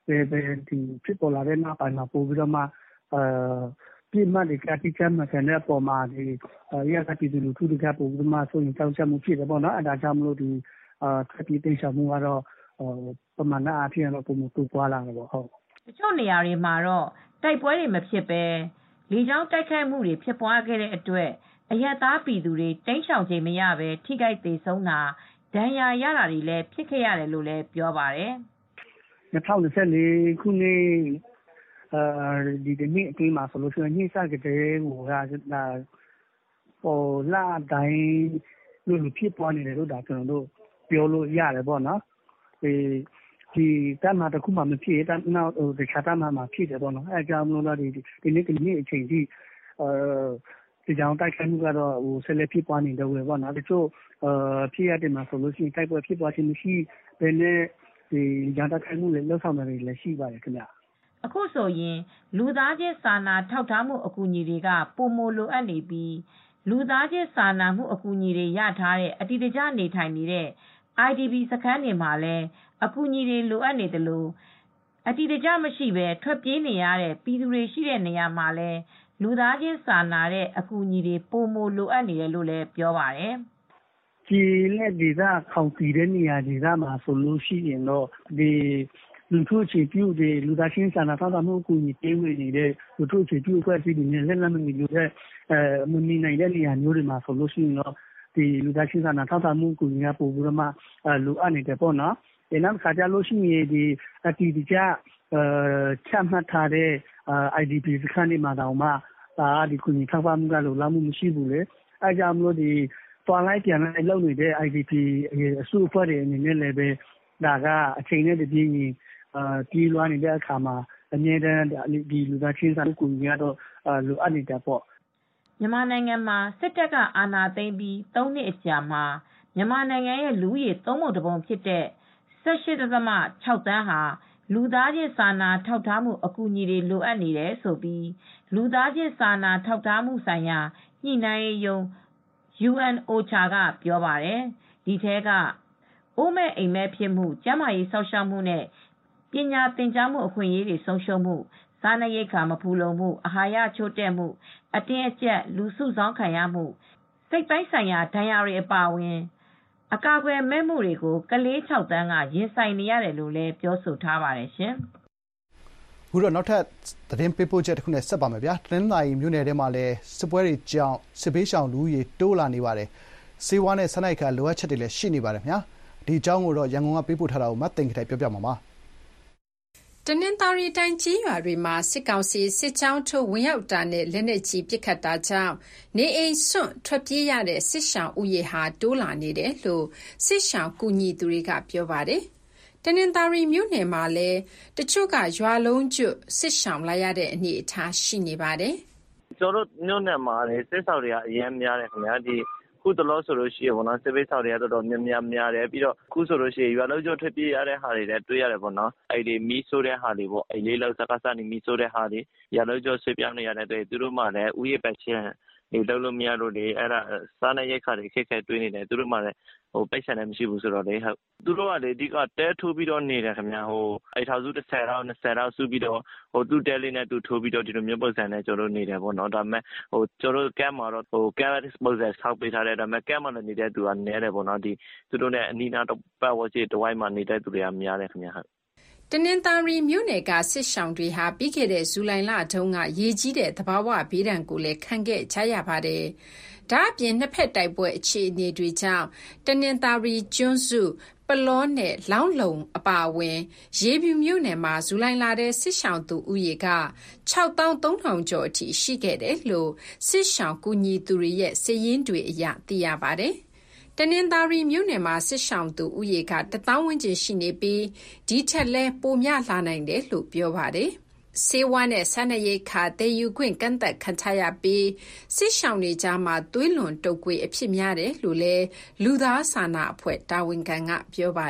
ပဲပဲဒီဖြစ်ပေါ်လာတဲ့နောက်ပိုင်းမှာပို့ပြီးတော့မှအဲပြစ်မှတ်တွေကတိကျမှန်တဲ့အပေါ်မှာဒီရရပြည်သူလူထုတွေကပို့ပြီးမှဆိုရင်ကြောက်ကြမှုဖြစ်တယ်ပေါ့နော်အဲဒါကြောင့်မလို့ဒီအာထွက်ပြေးတိတ်ဆောင်မှုကတော့ပမာဏအဖြစ်တော့ပုံမှန်တူပွားလာတယ်ပေါ့ဟုတ်တချို့နေရာတွေမှာတော့တိုက်ပွဲတွေမဖြစ်ပဲလေကြောင်းတိုက်ခိုက်မှုတွေဖြစ်ပွားခဲ့တဲ့အတွက်အရပ်သားပြည်သူတွေတိမ်းရှောင်ချိန်မရပဲထိခိုက်သေးဆုံးတာဒဏ်ရာရတာတွေလည်းဖြစ်ခဲ့ရတယ်လို့လည်းပြောပါတယ်၂၀၂၄ခုနှစ်အဲဒီဒီနေ့အချိန်မှာဆိုလို့ရှိရင်ညစကြတဲ့ဟိုကဒါဟိုလာတိုင်းလူဖြစ်ပေါ်နေတယ်လို့ဒါကျွန်တော်တို့ပြောလို့ရတယ်ပေါ့နော်ဒီဒီတမ်းမှာတခုမှမဖြစ်တဲ့နောက်ဟိုတခြားတမ်းမှာဖြစ်တယ်ပေါ့နော်အဲကြောင့်မလို့တော့ဒီဒီနေ့ဒီနေ့အချိန်ကြီးအဲဒီကြောင့်တိုက်ခိုက်မှုကတော့ဟိုဆက်လက်ဖြစ်ပွားနေတယ်ပေါ့နော်တချို့အာဖြစ်ရတယ်မှာဆိုလို့ရှိရင်တိုက်ပွဲဖြစ်ပွားခြင်းမရှိဘယ်နဲ့ဒီကြောင့်တိုက်ခိုက်မှုလည်းလောက်ဆောင်တယ်လည်းရှိပါတယ်ခင်ဗျအခုဆိုရင်လူသားချင်းစာနာထောက်ထားမှုအကူအညီတွေကပုံမလိုအပ်နေပြီးလူသားချင်းစာနာမှုအကူအညီတွေရထားတဲ့အတည်တကျနေထိုင်နေတဲ့ I D P စခန်းတွေမှာလည်းအကူအညီတွေလိုအပ်နေတယ်လို့အတည်တကျမရှိဘဲထွက်ပြေးနေရတဲ့ပြည်သူတွေရှိတဲ့နေရာမှာလည်းလူသားချင်းစာနာတဲ့အကူအညီတွေပုံမလိုအပ်နေတယ်လို့လည်းပြောပါတယ်ဒီလက်ဒီကခေါင်တီတဲ့နေရာတွေကမှာဆိုလို့ရှိရင်တော့ဒီလူထုချေပြုတဲ့လူသားချင်းစာနာထောက်ထားမှုအကူအညီပေးဝေနေတဲ့လူထုချေပြုအဖွဲ့အစည်းတွေနဲ့လက်လက်မမီလို့တဲ့အဲမမီနိုင်တဲ့နေရာမျိုးတွေမှာဆိုလို့ရှိရင်တော့ဒီလူသားချင်းစာနာထောက်ထားမှုအကူအညီကပို့ပြီးတော့မှအဲလိုအပ်နေတယ်ပေါ့နော်ဒီနောက်ခါကြလို့ရှိရင်ဒီအတီးတကျအဲချမှတ်ထားတဲ့ I D P စခန်းတွေမှာတောင်မှဒါဒီကူညီထောက်ပံ့မှုကလိုလားမှုမရှိဘူးလေအဲကြောင့်မလို့ဒီပေါ်လိုက်ပြန်လိုက်လုပ်နေတဲ့ I D P အစုအဖွဲ့တွေအနေနဲ့လည်းပဲဒါကအချိန်နဲ့တပြေးညီအာပြည်လွှားနေတဲ့အခါမှာအမြဲတမ်းဒီလူသားချင်းစာနာကူညီရတော့လိုအပ်နေတာပေါ့မြန်မာနိုင်ငံမှာစစ်တပ်ကအာဏာသိမ်းပြီးသုံးနှစ်အကြာမှာမြန်မာနိုင်ငံရဲ့လူဦးရေသုံးပုံတစ်ပုံဖြစ်တဲ့ ၁၈ ဒသမ ၆ သန်းဟာလူသားချင်းစာနာထောက်ထားမှုအကူအညီတွေလိုအပ်နေတယ်ဆိုပြီးလူသားချင်းစာနာထောက်ထားမှုဆိုင်ရာညှိနှိုင်းရေးရုံး U N O C H A ကပြောပါတယ်ဒီထဲကအိုးမဲ့အိမ်မဲ့ဖြစ်မှုကျန်းမာရေးစောင့်ရှောက်မှုနဲ့ပညာသင်ကြားမှုအခွင့်အရေးတွေဆုံးရှုံးမှုစားနပ်ရိက္ခာမဖူလုံမှုအာဟာရချို့တဲ့မှုအတင်းအကျပ်လူစုဆောင်းခံရမှုစိတ်ပိုင်းဆိုင်ရာဒဏ်ရာတွေအပါအဝင်အကာအကွယ်မဲ့မှုတွေကိုကလေး၆သန်းကရင်ဆိုင်နေရတယ်လို့လည်းပြောဆိုထားပါတယ်ရှင်။ခုတော့နောက်ထပ်သတင်းပေးပို့ချက်တစ်ခုနဲ့ဆက်ပါမယ်ဗျာ။တနင်္သာရီမြို့နယ်ထဲမှာလည်းစစ်ပွဲတွေကြောင့်စစ်ဘေးရှောင်လူဦးရေတိုးလာနေပါတယ်။စေဝါနဲ့ဆန္ဒိုက်ခါလိုအပ်ချက်တွေလည်းရှိနေပါတယ်ဗျာ။ဒီအကြောင်းကိုတော့ရန်ကုန်ကပေးပို့ထားတာကိုမသိင်္ဂတိုင်ပြောပြမှာပါ။တနင်္သာရီတိုင်းကျေးရွာတွေမှာစစ်ကောင်စီစစ်ကြောင်းထိုးဝင်ရောက်တာနဲ့လက်နက်ကြီးပစ်ခတ်တာကြောင့်နေအိမ်စွန့်ထွက်ပြေးရတဲ့စစ်ရှောင်ဦးရေဟာတိုးလာနေတယ်လို့စစ်ရှောင်ကူညီသူတွေကပြောပါတယ်။တနင်္သာရီမြို့နယ်မှာလည်းတချို့ကရွာလုံးကျွတ်စစ်ရှောင်လာရတဲ့အနေအထားရှိနေပါတယ်။ကျွန်တော်တို့မြို့နယ်မှာလည်းစစ်ဆောင်တွေကအရင်များတယ်ခင်ဗျာဒီခုတလို့ဆိုလို့ရှိရင်ပေါ့နော်စစ်ဘေးဆောင်တွေကတော့တော်တော်များများများတယ်ပြီးတော့ခုဆိုလို့ရှိရင်ရွာလုံးကျွတ်ထွက်ပြေးရတဲ့ဟာတွေလည်းတွေ့ရတယ်ပေါ့နော်အဲ့ဒီမီးဆိုးတဲ့ဟာတွေပေါ့အဲ့လေးလောက်စကားစနေမီးဆိုးတဲ့ဟာတွေရွာလုံးကျွတ်ဆွေးပြောင်းနေရတဲ့သူတို့မှလည်းဥယျာဉ်ပတ်ချင်းနေလုံးလို့မရလို့လေအဲ့ဒါစားနေရိတ်ခါတွေခက်ခဲတွေ့နေတယ်သူတို့မှလည်းဟိုပိတ်ဆန်လည်းမရှိဘူးဆိုတော့လေဟုတ်သူတို့ကလေအဓိကတဲထိုးပြီးတော့နေတယ်ခင်ဗျာဟိုအိတ်ထောင်စုတစ်ဆယ်လောက်၂၀လောက်စုပြီးတော့ဟိုသူ့တဲလေးနဲ့သူထိုးပြီးတော့ဒီလိုမျိုးပုံစံနဲ့ကျွန်တော်တို့နေတယ်ပေါ့နော်ဒါပေမဲ့ဟိုကျွန်တော်တို့ကမ်းမှာတော့ဟိုကမ်းပုံစံဆောက်ပေးထားတယ်ဒါပေမဲ့ကမ်းမှာလည်းနေတဲ့သူကနည်းတယ်ပေါ့နော်ဒီသူတို့နဲ့အနီးနားပတ်ဝန်းကျင်တဝိုက်မှာနေတဲ့သူတွေကများတယ်ခင်ဗျာဟုတ်တနင်္သာရီမြို့နယ်ကစစ်ရှောင်တွေဟာပြီးခဲ့တဲ့ဇူလိုင်လတုန်းကရေကြီးတဲ့သဘာဝဘေးဒဏ်ကိုလည်းခံခဲ့ကြရပါတယ်။ဒါ့အပြင်နှစ်ဖက်တိုက်ပွဲအခြေအနေတွေကြောင့်တနင်္သာရီကျွန်းစုပလောနဲ့လောင်းလုံအပါအဝင်ရေပြူမြို့နယ်မှာဇူလိုင်လထဲစစ်ရှောင်သူဦးရေက၆သောင်းသုံးထောင်ကျော်အထိရှိခဲ့တယ်လို့စစ်ရှောင်ကူညီသူတွေရဲ့စာရင်းတွေအရသိရပါတယ်။တနင်္သာရီမြို့နယ်မှာစစ်ရှောင်သူဦးရေကတသောင်းဝန်းကျင်ရှိနေပြီးဒီထက်လဲပိုများလာနိုင်တယ်လို့ပြောပါတယ်။ဆေးဝါးနဲ့စားနပ်ရိက္ခာတည်ယူခွင့်ကန့်သတ်ခံထားရပြီးစစ်ရှောင်တွေကြားမှာသွေးလွန်တုပ်ကွေးအဖြစ်များတယ်လို့လဲလူသားစာနာအဖွဲ့တာဝန်ခံကပြောပါတယ်။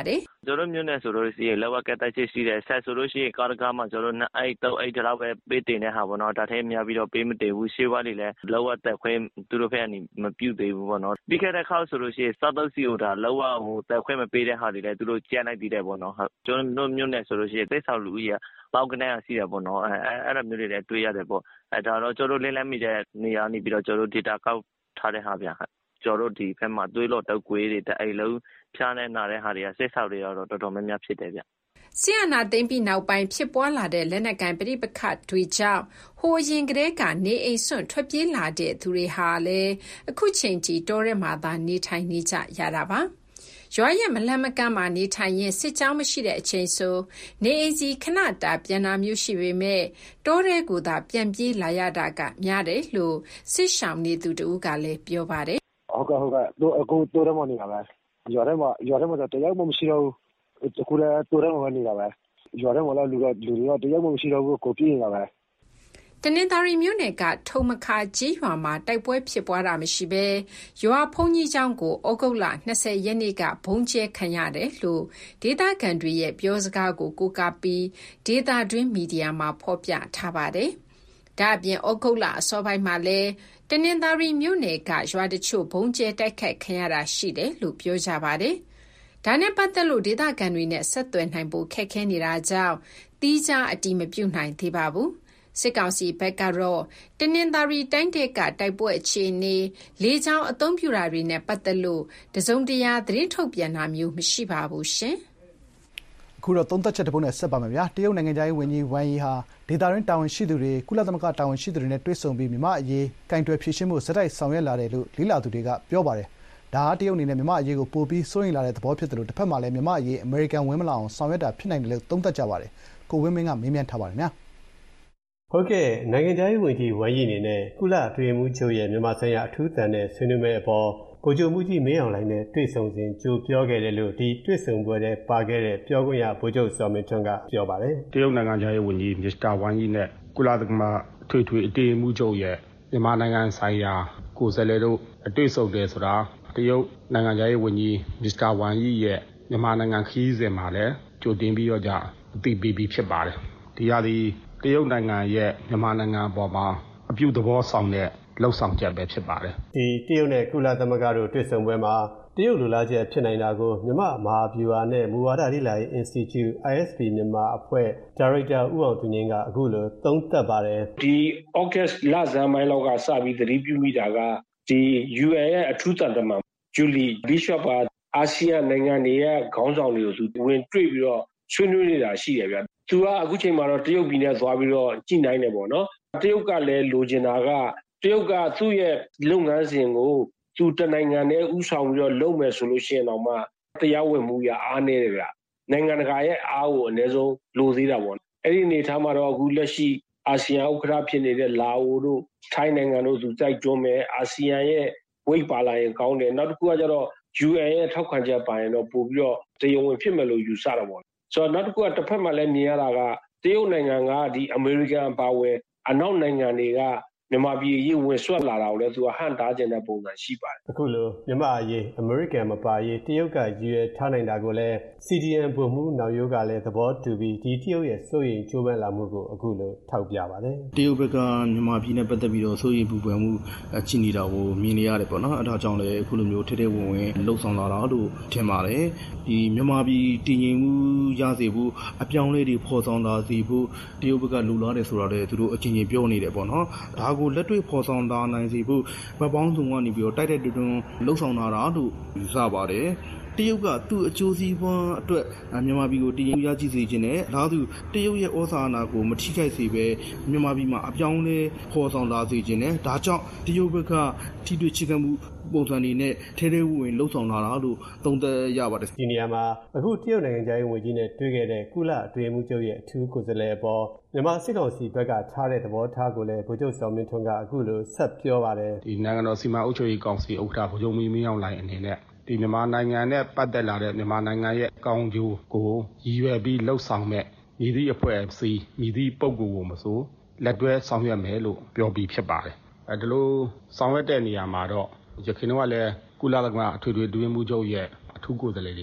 ကျွန်တော်မျိုးနဲ့ဆိုလို့ရှိရင်လောက်ကတိုက်ချစ်ရှိတယ်ဆက်ဆိုလို့ရှိရင်ကားကားမှာကျွန်တော်နှစ်အိတ်တော့အိတ်တော့ပဲပေးတင်တဲ့ဟာပေါ့နော်ဒါထဲများပြီးတော့ပေးမတင်ဘူးရှေးဝါးတွေလည်းလောကတက်ခွဲသူတို့ဖက်ကနေမပြုတ်သေးဘူးပေါ့နော်ပြီးခဲ့တဲ့ခေါက်ဆိုလို့ရှိရင်စောက်တော့စီကိုဒါလောကဟိုတက်ခွဲမပေးတဲ့ဟာတွေလည်းသူတို့ကြမ်းလိုက်ပြီးတယ်ပေါ့နော်ဟုတ်ကျွန်တော်မျိုးနဲ့ဆိုလို့ရှိရင်တိတ်ဆောက်လူကြီးကပေါက်ကနေရှိတယ်ပေါ့နော်အဲအဲ့လိုမျိုးတွေလည်းတွေ့ရတယ်ပေါ့အဲဒါတော့ကျွန်တော်လင်းလန်းမိတဲ့နေရာနေပြီးတော့ကျွန်တော် data ကောက်ထားတဲ့ဟာဗျာကျွန်တော်ဒီဖက်မှာတွေးလို့တောက်ကွေးတွေတအိမ်လုံးဖြားနေနာတဲ့ဟာတွေကစိတ်ဆောက်တွေတော့တော်တော်များများဖြစ်တယ်ဗျဆီယနာသိမ့်ပြီးနောက်ပိုင်းဖြစ်ပွားလာတဲ့လက်နက်ကိုင်ပဋိပက္ခတွေကြောင့်ဟိုရင်ကလေးကနေအိမ်စွန့်ထွက်ပြေးလာတဲ့သူတွေဟာလည်းအခုချိန်ထိတောထဲမှာသာနေထိုင်နေကြရတာပါရွာရဲ့မလန့်မကမ်းမှာနေထိုင်ရင်စစ်ကြောင်းမရှိတဲ့အချိန်ဆိုနေအိမ်စီခဏတာပြန်လာမျိုးရှိပေမဲ့တောထဲကိုသာပြန်ပြေးလာရတာကများတယ်လို့စစ်ရှောင်နေသူတို့ကလည်းပြောပါတယ်ဟုတ်ကဲ့ဟုတ်ကဲ့တို့အခုတိုးတယ်မနေတာပဲရွာထဲမှာရွာထဲမှာတယောက်မှမရှိတော့ဘူးအခုလည်းတိုးတယ်မနေတာပဲရွာထဲမှာလည်းလူကလူတွေကတယောက်မှမရှိတော့ဘူးကိုပြေးနေတာပဲတနင်္သာရီမြို့နယ်ကထုံမခါကြီးရွာမှာတိုက်ပွဲဖြစ်ပွားတာမရှိဘဲရွာဖုန်ကြီးကျောင်းကိုဩဂုတ်လ၂၀ရက်နေ့ကဘုံကျဲခံရတယ်လို့ဒေသခံတွေရဲ့ပြောစကားကိုကိုးကားပြီးဒေသတွင်းမီဒီယာမှာဖော်ပြထားပါတယ်။ဒါ့အပြင်ဩဂုတ်လအစောပိုင်းမှာလည်းတနင်္သာရီမြို့နယ်ကရွာတချို့ဘုံကျဲတိုက်ခိုက်ခံရတာရှိတယ်လို့ပြောကြပါတယ်။ဒါနဲ့ပတ်သက်လို့ဒေသခံတွေနဲ့ဆက်သွယ်နိုင်ဖို့ခက်ခဲနေတာကြောင့်သီးခြားအတည်မပြုနိုင်သေးပါဘူး။စစ်ကောင်စီဘက်ကတော့တနင်္သာရီတိုင်းဒေသတိုက်ပွဲအခြေအနေလေကြောင်းအသုံးပြုတာတွေနဲ့ပတ်သက်လို့တစုံတရာသတင်းထုတ်ပြန်တာမျိုးမရှိပါဘူးရှင်။အခုတော့သုံးသက်ချက်တစ်ပုဒ်နဲ့ဆက်ပါမယ်ဗျာ။တရုတ်နိုင်ငံသားရေးဝန်ကြီးဝမ်ယီဟာဒေသတွင်းတာဝန်ရှိသူတွေကုလသမဂ္ဂတာဝန်ရှိသူတွေနဲ့တွေ့ဆုံပြီးမြန်မာအရေးကင်တွယ်ဖြေရှင်းမှုစတိုက်ဆောင်ရွက်လာတယ်လို့လေးလာသူတွေကပြောပါတယ်။ဒါဟာတရုတ်အနေနဲ့မြန်မာအရေးကိုပိုပြီးစိုးရိမ်လာတဲ့သဘောဖြစ်တယ်လို့တစ်ဖက်မှာလည်းမြန်မာအရေးအမေရိကန်ဝင်မလာအောင်ဆောင်ရွက်တာဖြစ်နိုင်တယ်လို့သုံးသပ်ကြပါတယ်။ကိုဝင်းမင်းကမေးမြန်းထားပါတယ်ဗျာ။ဟုတ်ကဲ့နိုင်ငံသားရေးဝန်ကြီးဝမ်ယီအနေနဲ့ကုလအတွင်းမှုချုပ်ရဲ့မြန်မာဆိုင်ရာအထူးသံနဲ့ဆွေးနွေးမဲ့အပေါ်ဗိုလ်ချုပ်မှုကြီးမင်းအောင်လှိုင်နဲ့တွေ့ဆုံစဉ်ကြိုပြောခဲ့တယ်လို့ဒီတွေ့ဆုံပွဲထဲပါခဲ့တဲ့ပြောခွင့်ရဗိုလ်ချုပ်စောမင်းထွန်းကပြောပါတယ်တရုတ်နိုင်ငံသားရေးဝန်ကြီးမစ္စတာဝမ်ယီနဲ့ကုလသမဂ္ဂထွေထွေအတွင်းမှုချုပ်ရဲ့မြန်မာနိုင်ငံဆိုင်ရာကိုယ်စားလှယ်တို့တွေ့ဆုံတယ်ဆိုတာတရုတ်နိုင်ငံသားရေးဝန်ကြီးမစ္စတာဝမ်ယီရဲ့မြန်မာနိုင်ငံခရီးစဉ်မှာလည်းကြိုတင်ပြီးတော့ကြအသိပေးပြီးဖြစ်ပါတယ်ဒီဟာဒီတရုတ်နိုင်ငံရဲ့မြန်မာနိုင်ငံအပေါ်မှာအပြုသဘောဆောင်တဲ့လှုပ်ဆောင်ချက်ပဲဖြစ်ပါတယ်ဒီတရုတ်နဲ့ကုလသမဂ္ဂတို့တွေ့ဆုံပွဲမှာတရုတ်လူလားချက်ဖြစ်နိုင်တာကိုမြန်မာမဟာဗျူဟာနဲ့မူဝါဒလေ့လာရေး Institute အိုင် အက်စ် ပီ မြန်မာအဖွဲ့ဒါရိုက်တာဦးအောင်သူငင်းကအခုလိုသုံးသပ်ပါတယ်ဒီ August လဆန်းပိုင်းလောက်ကစပြီးသတိပြုမိတာကဒီ ယူအန် ရဲ့အထူးသံတမန်ဂျူလီဘီရှော့ပါအာဆီယံနိုင်ငံတွေရဲ့ခေါင်းဆောင်တွေကိုသူဝင်တွေ့ပြီးတော့ဆွေးနွေးနေတာရှိတယ်ဗျသူကအခုချိန်မှာတော့တရုတ်ပြည်နဲ့သွားပြီးတော့ကြည်နိုင်တယ်ပေါ့နော်တရုတ်ကလည်းလိုချင်တာကတရုတ်ကသူ့ရဲ့လုပ်ငန်းစဉ်ကိုသူတနိုင်ငံနဲ့ဥဆောင်ပြီးတော့လုပ်မယ်ဆိုလို့ရှိရင်တော့မှတရားဝင်မှုရအားနေတယ်ဗျနိုင်ငံတကာရဲ့အားကိုအနည်းဆုံးလိုသေးတာပေါ့အဲ့ဒီအနေထားမှာတော့အခုလက်ရှိအာဆီယံဥက္ကဋ္ဌဖြစ်နေတဲ့လာအိုတို့ထိုင်းနိုင်ငံတို့သူတိုက်တွန်းမယ်အာဆီယံရဲ့ဝိတ်ပါလာရင်ကောင်းတယ်နောက်တစ်ခုကကျတော့ ယူအန် ရဲ့ထောက်ခံချက်ပါရင်တော့ပို့ပြီးတော့တရားဝင်ဖြစ်မယ်လို့ယူဆတာပေါ့ဆိုတော့နောက်တစ်ခုကတစ်ဖက်မှာလည်းမြင်ရတာကတရုတ်နိုင်ငံကဒီအမေရိကန်အပါအဝင်အနောက်နိုင်ငံတွေကမြန်မာပြည်အရေးဝင်ဆွတ်လာတာကိုလည်းသူကဟန့်တားခြင်းတဲ့ပုံစံရှိပါတယ်အခုလိုမြန်မာအရေးအမေရိကန်မပါရေးတရုတ်ကရည်ရွယ်ထားနိုင်တာကိုလည်း စီ ဒီ အမ် ဗိုလ်မှူးနောက်ရိုးကလည်းသဘောတူပြီးဒီတရုတ်ရဲ့စိုးရိမ်ကြိုးပမ်းလာမှုကိုအခုလိုထောက်ပြပါတယ်တရုတ်ဘက်ကမြန်မာပြည်နဲ့ပတ်သက်ပြီးတော့စိုးရိမ်ပူပန်မှုချီနေတာကိုမြင်နေရတယ်ပေါ့နော်အဲဒါကြောင့်လည်းအခုလိုမျိုးထဲထဲဝင်ဝင်လှုပ်ဆောင်လာတာလို့ထင်ပါတယ်ဒီမြန်မာပြည်တည်ငြိမ်မှုရစေဖို့အပြောင်းလဲတွေဖော်ဆောင်လာစေဖို့တရုတ်ဘက်ကလူလာတယ်ဆိုတာလည်းသူတို့အချင်းချင်းပြောနေတယ်ပေါ့နော်ဒါကိုလက်တွေ့ဖော်ဆောင်လာနိုင်စေဖို့ဗပောင်းစုံကနေပြီးတော့တိုက်တိုက်တွန်းတွန်းလှုပ်ဆောင်လာတာလို့ယူဆပါတယ်တရုတ်ကသူ့အကျိုးစီးပွားအတွက်မြန်မာပြည်ကိုတည်ငြိမ်ရကြည့်စေခြင်းနဲ့ဒါသူတရုတ်ရဲ့ဩဇာအာဏာကိုမထိခိုက်စေပဲမြန်မာပြည်မှာအပြောင်းလဲဖော်ဆောင်လာစေခြင်းနဲ့ဒါကြောင့်တရုတ်ဘက်ကထိတွေ့ချစ်ခင်မှုပုံစံတွေနဲ့ထဲထဲဝင်လှုပ်ဆောင်လာတာလို့သုံးသပ်ရပါတယ်ဒီနေရာမှာအခုတရုတ်နိုင်ငံသားရေးဝန်ကြီးနဲ့တွေ့ခဲ့တဲ့ကုလအတွင်းမှုချုပ်ရဲ့အထူးကိုယ်စားလှယ်အပေါ်မြန်မာစစ်ကောင်စီဘက်ကထားတဲ့သဘောထားကိုလည်းဗိုလ်ချုပ်စောမင်းထွန်းကအခုလိုဆက်ပြောပါတယ်ဒီနိုင်ငံတော်စီမံအုပ်ချုပ်ရေးကောင်စီဥက္ကဋ္ဌဗိုလ်ချုပ်မင်းအောင်လှိုင်အနေနဲ့ဒီမြန်မာနိုင်ငံနဲ့ပတ်သက်လာတဲ့မြန်မာနိုင်ငံရဲ့အကောင်းကျိုးကိုရည်ရွယ်ပြီးလှုပ်ဆောင်မဲ့မြည်သည့်အဖွဲ့အစည်းမြည်သည့်ပုဂ္ဂိုလ်ကိုမဆိုလက်တွဲဆောင်ရွက်မယ်လို့ပြောပြီးဖြစ်ပါတယ်အဲဒီလိုဆောင်ရွက်တဲ့နေရာမှာတော့ရခိုင်ကလည်းကုလသမဂ္ဂအထွေထွေအတွင်းမှုချုပ်ရဲ့အထူးကိုယ်စားလှယ်တွေ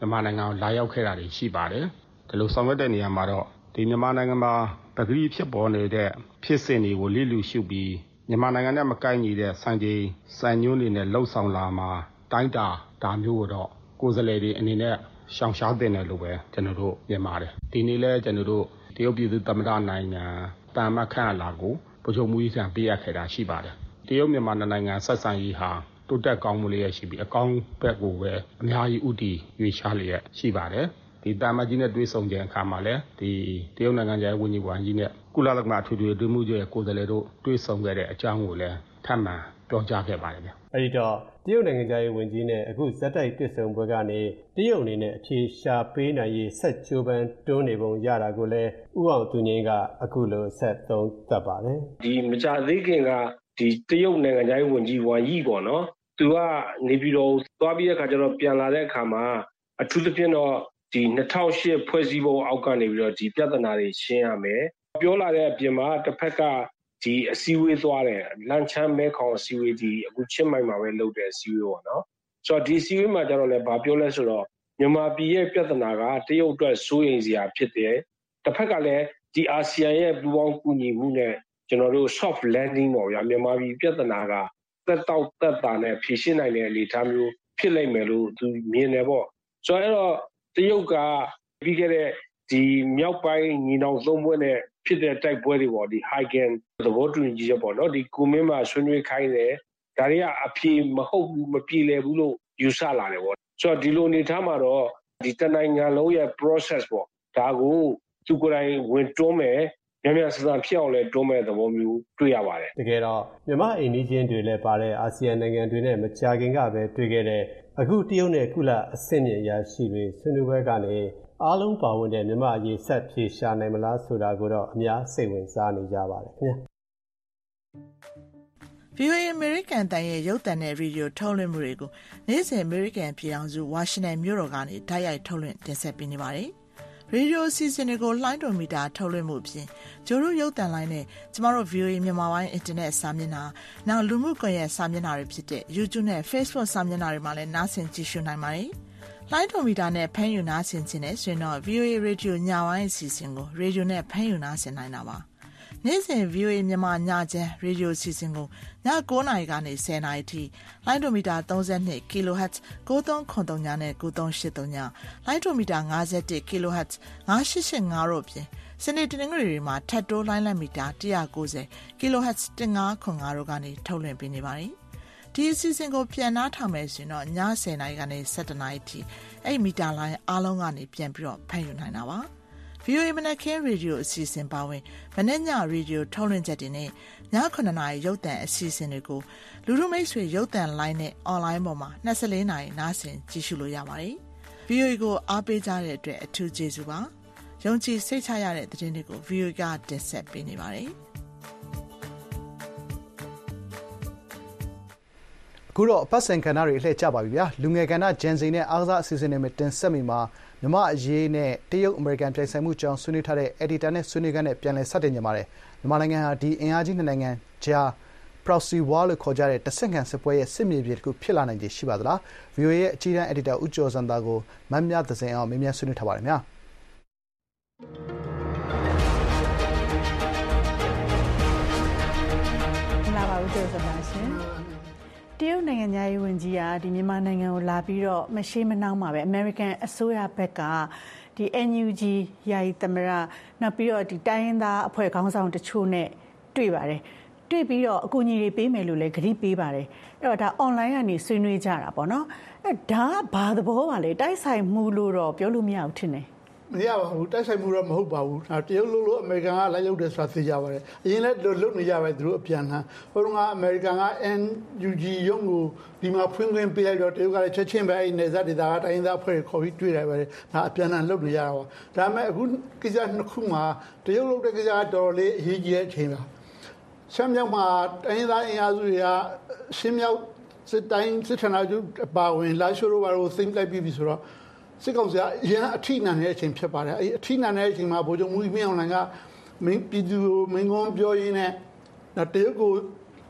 မြန်မာနိုင်ငံကိုလာရောက်ခဲ့တာတွေရှိပါတယ်ဒီလိုဆောင်ရွက်တဲ့နေရာမှာတော့ဒီမြန်မာနိုင်ငံမှာပကတိဖြစ်ပေါ်နေတဲ့ဖြစ်စဉ်တွေကိုလိလူရှုပြီးမြန်မာနိုင်ငံနဲ့မကိုက်ညီတဲ့စံချိန်စံညွှန်းတွေနဲ့လှုပ်ဆောင်လာမှာတိုင်းတာဒါမျိုးကိုတော့ကိုယ်စားလှယ်တွေအနေနဲ့ရှောင်ရှားတဲ့နယ်လို့ပဲကျွန်တော်တို့မြင်ပါတယ်ဒီနေ့လဲကျွန်တော်တို့တရုတ်ပြည်သူသမ္မတနိုင်ငံတန်မခန့်လာကိုဗိုလ်ချုပ်မှုကြီးဆန်ပေးအပ်ခဲ့တာရှိပါတယ်တရုတ်မြန်မာနိုင်ငံဆက်ဆံရေးဟာတိုးတက်ကောင်းမှုလေးရရှိပြီးအကောင်းဘက်ကိုပဲအများကြီးဥတီရွေးရှားလျက်ရှိပါတယ်ဒီတာမကြီးနဲ့တွေ့ဆုံခြင်းအခါမှာလည်းဒီတရုတ်နိုင်ငံရဲ့ဝန်ကြီးဝန်ကြီးနဲ့ကုလသမဂ္ဂထွေထွေအတွင်းမှုချုပ်ရဲ့ကိုယ်စားလှယ်တို့တွေ့ဆုံခဲ့တဲ့အကြောင်းကိုလည်းထပ်မံပြောကြားခဲ့ပါတယ်ဗျ။အဲဒီတော့တရုတ်နိုင်ငံရဲ့ဝန်ကြီးနဲ့အခုဇက်တိုက်တွေ့ဆုံပွဲကနေတရုတ်အနေနဲ့အဖြေရှာပေးနိုင်ရေးဆက်ကြိုးပမ်းတွန်းနေပုံရတာကိုလည်းဥအောင်သူငိမ့်ကအခုလိုဆက်သုံးသပ်ပါတယ်။ဒီမကြသေးခင်ကဒီတရုတ်နိုင်ငံရဲ့ဝန်ကြီးဝမ်ယီပေါ့နော်။သူကနေပြီးတော့သွားပြီးတဲ့အခါကျတော့ပြန်လာတဲ့အခါမှာအထူးသဖြင့်တော့ဒီ၂၀၀၈ဖွဲ့စည်းပုံအောက်ကနေပြီးတော့ဒီပြဿနာတွေရှင်းရမယ်ပြောလာတဲ့အပြင်မှာတစ်ဖက်ကဒီအစည်းအဝေးသွားတယ်လန်ချမ်းမဲခေါင်အစည်းအဝေးဒီအခုချင်းမိုင်မှာပဲလုပ်တဲ့အစည်းအဝေးပေါ့နော်ဆိုတော့ဒီအစည်းအဝေးမှာကျတော့လည်းဗာပြောလဲဆိုတော့မြန်မာပြည်ရဲ့ပြဿနာကတရုတ်အတွက်စိုးရိမ်စရာဖြစ်တယ်တစ်ဖက်ကလည်းဒီအာဆီယံရဲ့ပူးပေါင်းကူညီမှုနဲ့ကျွန်တော်တို့ soft landing ပေါ့ဗျာမြန်မာပြည်ပြဿနာကသက်တောက်သက်တာနဲ့ဖြေရှင်းနိုင်တဲ့အနေအထားမျိုးဖြစ်လိမ့်မယ်လို့သူမြင်တယ်ပေါ့ဆိုတော့အဲ့တော့တရုတ်ကပြီးခဲ့တဲ့ဒီမြောက်ပိုင်းညီနောင်သုံးဘွဲ့နဲ့ဖြစ်တဲ့တိုက်ပွဲတွေပေါ့ဒီ Haigen သဘောတူညီချက်ပေါ့နော်ဒီကိုမင်းမှာဆွေးနွေးခိုင်းတယ်ဒါတွေကအဖြေမဟုတ်ဘူးမပြေလည်ဘူးလို့ယူဆလာတယ်ပေါ့ဆိုတော့ဒီလိုအနေထားမှာတော့ဒီတနိုင်ငံလုံးရဲ့ process ပေါ့ဒါကိုသူကိုယ်တိုင်ဝင်တွန်းမယ်မြန်မြန်ဆန်ဆန်ဖြစ်အောင်လဲတွန်းမဲ့သဘောမျိုးတွေ့ရပါတယ်တကယ်တော့မြန်မာအိန္ဒိချင်းတွေလည်းပါတဲ့အာဆီယံနိုင်ငံတွေနဲ့မကြာခင်ကပဲတွေ့ခဲ့တဲ့အခုတရုတ်နဲ့ကုလအဆင့်မြင့်ရရှိတွေဆွေးနွေးပွဲကနေအားလုံးပါဝင်တဲ့မြန်မာအရေးဆက်ဖြေရှာနိုင်မလားဆိုတာကိုတော့အများစိတ်ဝင်စားနေကြပါတယ်ခင်ဗျာဗီအိုအေ American တန်ရဲ့ရုပ်သံနဲ့ရေဒီယိုထုတ်လွှင့်မှုတွေကိုနေ့စဉ် American ပြည်ထောင်စုဝါရှင်တန်မြို့တော်ကနေတိုက်ရိုက်ထုတ်လွှင့်တင်ဆက်ပေးနေပါတယ်ရေဒီယိုအစီအစဉ်တွေကိုလှိုင်းတော်မီတာထုတ်လွှင့်မှုအပြင်ဂျိုတို့ရုပ်သံလိုင်းနဲ့ကျမတို့ ဗီအိုအေ မြန်မာပိုင်းအင်တာနက်စာမျက်နှာနောက်လူမှုကွန်ရက်စာမျက်နှာတွေဖြစ်တဲ့ YouTube နဲ့ Facebook စာမျက်နှာတွေမှာလည်းနားဆင်ကြည့်ရှုနိုင်ပါတယ်လိုင်းတော်မီတာနဲ့ဖမ်းယူနားဆင်ခြင်းနဲ့ဆိုရင်တော့ ဗီအိုအေ Radio ညပိုင်းအစီအစဉ်ကို Radio နဲ့ဖမ်းယူနားဆင်နိုင်တာပါနေ့စဉ် ဗီအိုအေ မြန်မာညချမ်း Radio အစီအစဉ်ကိုည၉နာရီကနေ၁၀နာရီထိလိုင်းတော်မီတာ၃၂ kHz ၉၃၇၃ညနဲ့၉၃၈၃ညလိုင်းတော်မီတာ၅၁ kHz ၅၈၈၅တို့ပြင်စနေတနင်္ဂနွေတွေမှာထပ်တိုးလိုင်းလက်မီတာ၁၉၀ kHz ၁၅ခွန်၅တို့ကနေထုတ်လွှင့်ပေးနေပါတယ်ဒီအစီအစဉ်ကိုပြန်နှားထောင်မယ်ဆိုရင်တော့ည၁၀နာရီကနေ၁၇နာရီထိအဲ့မီတာလိုင်းအားလုံးကနေပြန်ပြီးတော့ဖမ်းယူနိုင်တာပါဗီအိုအေမနက်ခင်းရေဒီယိုအစီအစဉ်ပါဝင်မနေ့ညရေဒီယိုထုတ်လွှင့်ချက်တွေနဲ့ညခုနှစ်နာရီရုပ်သံအစီအစဉ်တွေကိုလူလူမိတ်ဆွေရုပ်သံလိုင်းနဲ့အွန်လိုင်းပေါ်မှာ၂၄နာရီနားဆင်ကြည့်ရှုလို့ရပါတယ်ဗီအိုအေကိုအားပေးကြတဲ့အတွက်အထူးကျေးဇူးပါယုံကြည်စိတ်ချရတဲ့သတင်းတွေကိုဗီအိုအေကတင်ဆက်ပေးနေပါတယ်အခုတော့အပတ်စဉ်ကဏ္ဍတွေအလှည့်ကျပါပြီဗျာလူငယ်ကဏ္ဍဂျန်စိန်နဲ့အားကစားအစီအစဉ်တွေမှာတင်ဆက်မိမှာမြမအရေးနဲ့တရုတ်အမေရိကန်ပြည်ဆိုင်မှုကြောင်းဆွေးနွေးထားတဲ့ editor နဲ့ဆွေးနွေးခန်းနဲ့ပြန်လည်ဆက်တင်ကြပါတယ်မြန်မာနိုင်ငံဟာဒီအင်အားကြီးနှစ်နိုင်ငံကြား proxy war လို့ခေါ်ကြတဲ့တဆင့်ခံစစ်ပွဲရဲ့စစ်မြေပြင်တစ်ခုဖြစ်လာနိုင်ခြေရှိပါသလား ဗီအိုအေ ရဲ့အကြီးတန်း editor ဦးကျော်စံသာကိုမမြသဇင်အောင်မေးမြန်းဆွေးနွေးထားပါတယ်ဗျာလာပါဦးကျော်စံသာရှင်တရုတ်နိုင်ငံသားရေးဝန်ကြီးကဒီမြန်မာနိုင်ငံကိုလာပြီးတော့မရှိမနှောင်းပါပဲ American အစိုးရဘက်ကဒီ N U G ယာယီသမရနောက်ပြီးတော့ဒီတိုင်းရင်းသားအဖွဲ့ခေါင်းဆောင်တချို့နဲ့တွေ့ပါတယ်တွေ့ပြီးတော့အကူအညီတွေပေးမယ်လို့လည်းကတိပေးပါတယ်အဲ့တော့ဒါ online ကနေဆွေးနွေးကြတာပေါ့နော်အဲ့ဒါကဘာသဘောပါလဲတိုက်ဆိုင်မှုလို့တော့ပြောလို့မရဘူးထင်တယ်မရပါဘူးတိုက်ဆိုင်မှုတော့မဟုတ်ပါဘူးဒါတရုတ်လို့လို့အမေရိကန်ကလိုက်လုပ်တယ်ဆိုတာသိကြပါတယ်အရင်လည်းလုပ်နေကြပဲသူတို့အပြန်လှန်ဟိုတုန်းကအမေရိကန်က N U G ရုံးကိုဒီမှာဖွင့်ခွင့်ပေးလိုက်တော့တရုတ်ကလည်းချက်ချင်းပဲအဲ့နေဇက်ဒေတာကတိုင်းသားဖွဲ့ခေါ်ပြီးတွေ့တယ်ပဲဒါအပြန်လှန်လုပ်နေရတာပါဒါပေမဲ့အခုကိစ္စနှစ်ခုမှာတရုတ်လုပ်တဲ့ကိစ္စကတော်တော်လေးအရေးကြီးတဲ့အချိန်ပါရှမ်းမြောက်မှာတိုင်းသားအင်အားစုတွေကရှင်းမြောက်စစ်တိုင်းစစ်ဌာနချုပ်အပါဝင်လာရှိုးတို့ဘာလို့သိမ်းလိုက်ပြီးပြီဆိုတော့စစ်ကောင်စီကအရင်အထိနာနေတဲ့အချိန်ဖြစ်ပါတယ်အဲအထိနာနေတဲ့အချိန်မှာဗိုလ်ချုပ်မူကြီးမင်းအောင်လှိုင်ကမင်းပြည်သူမင်းကုန်းပြောရင်းနဲ့တရုတ်ကို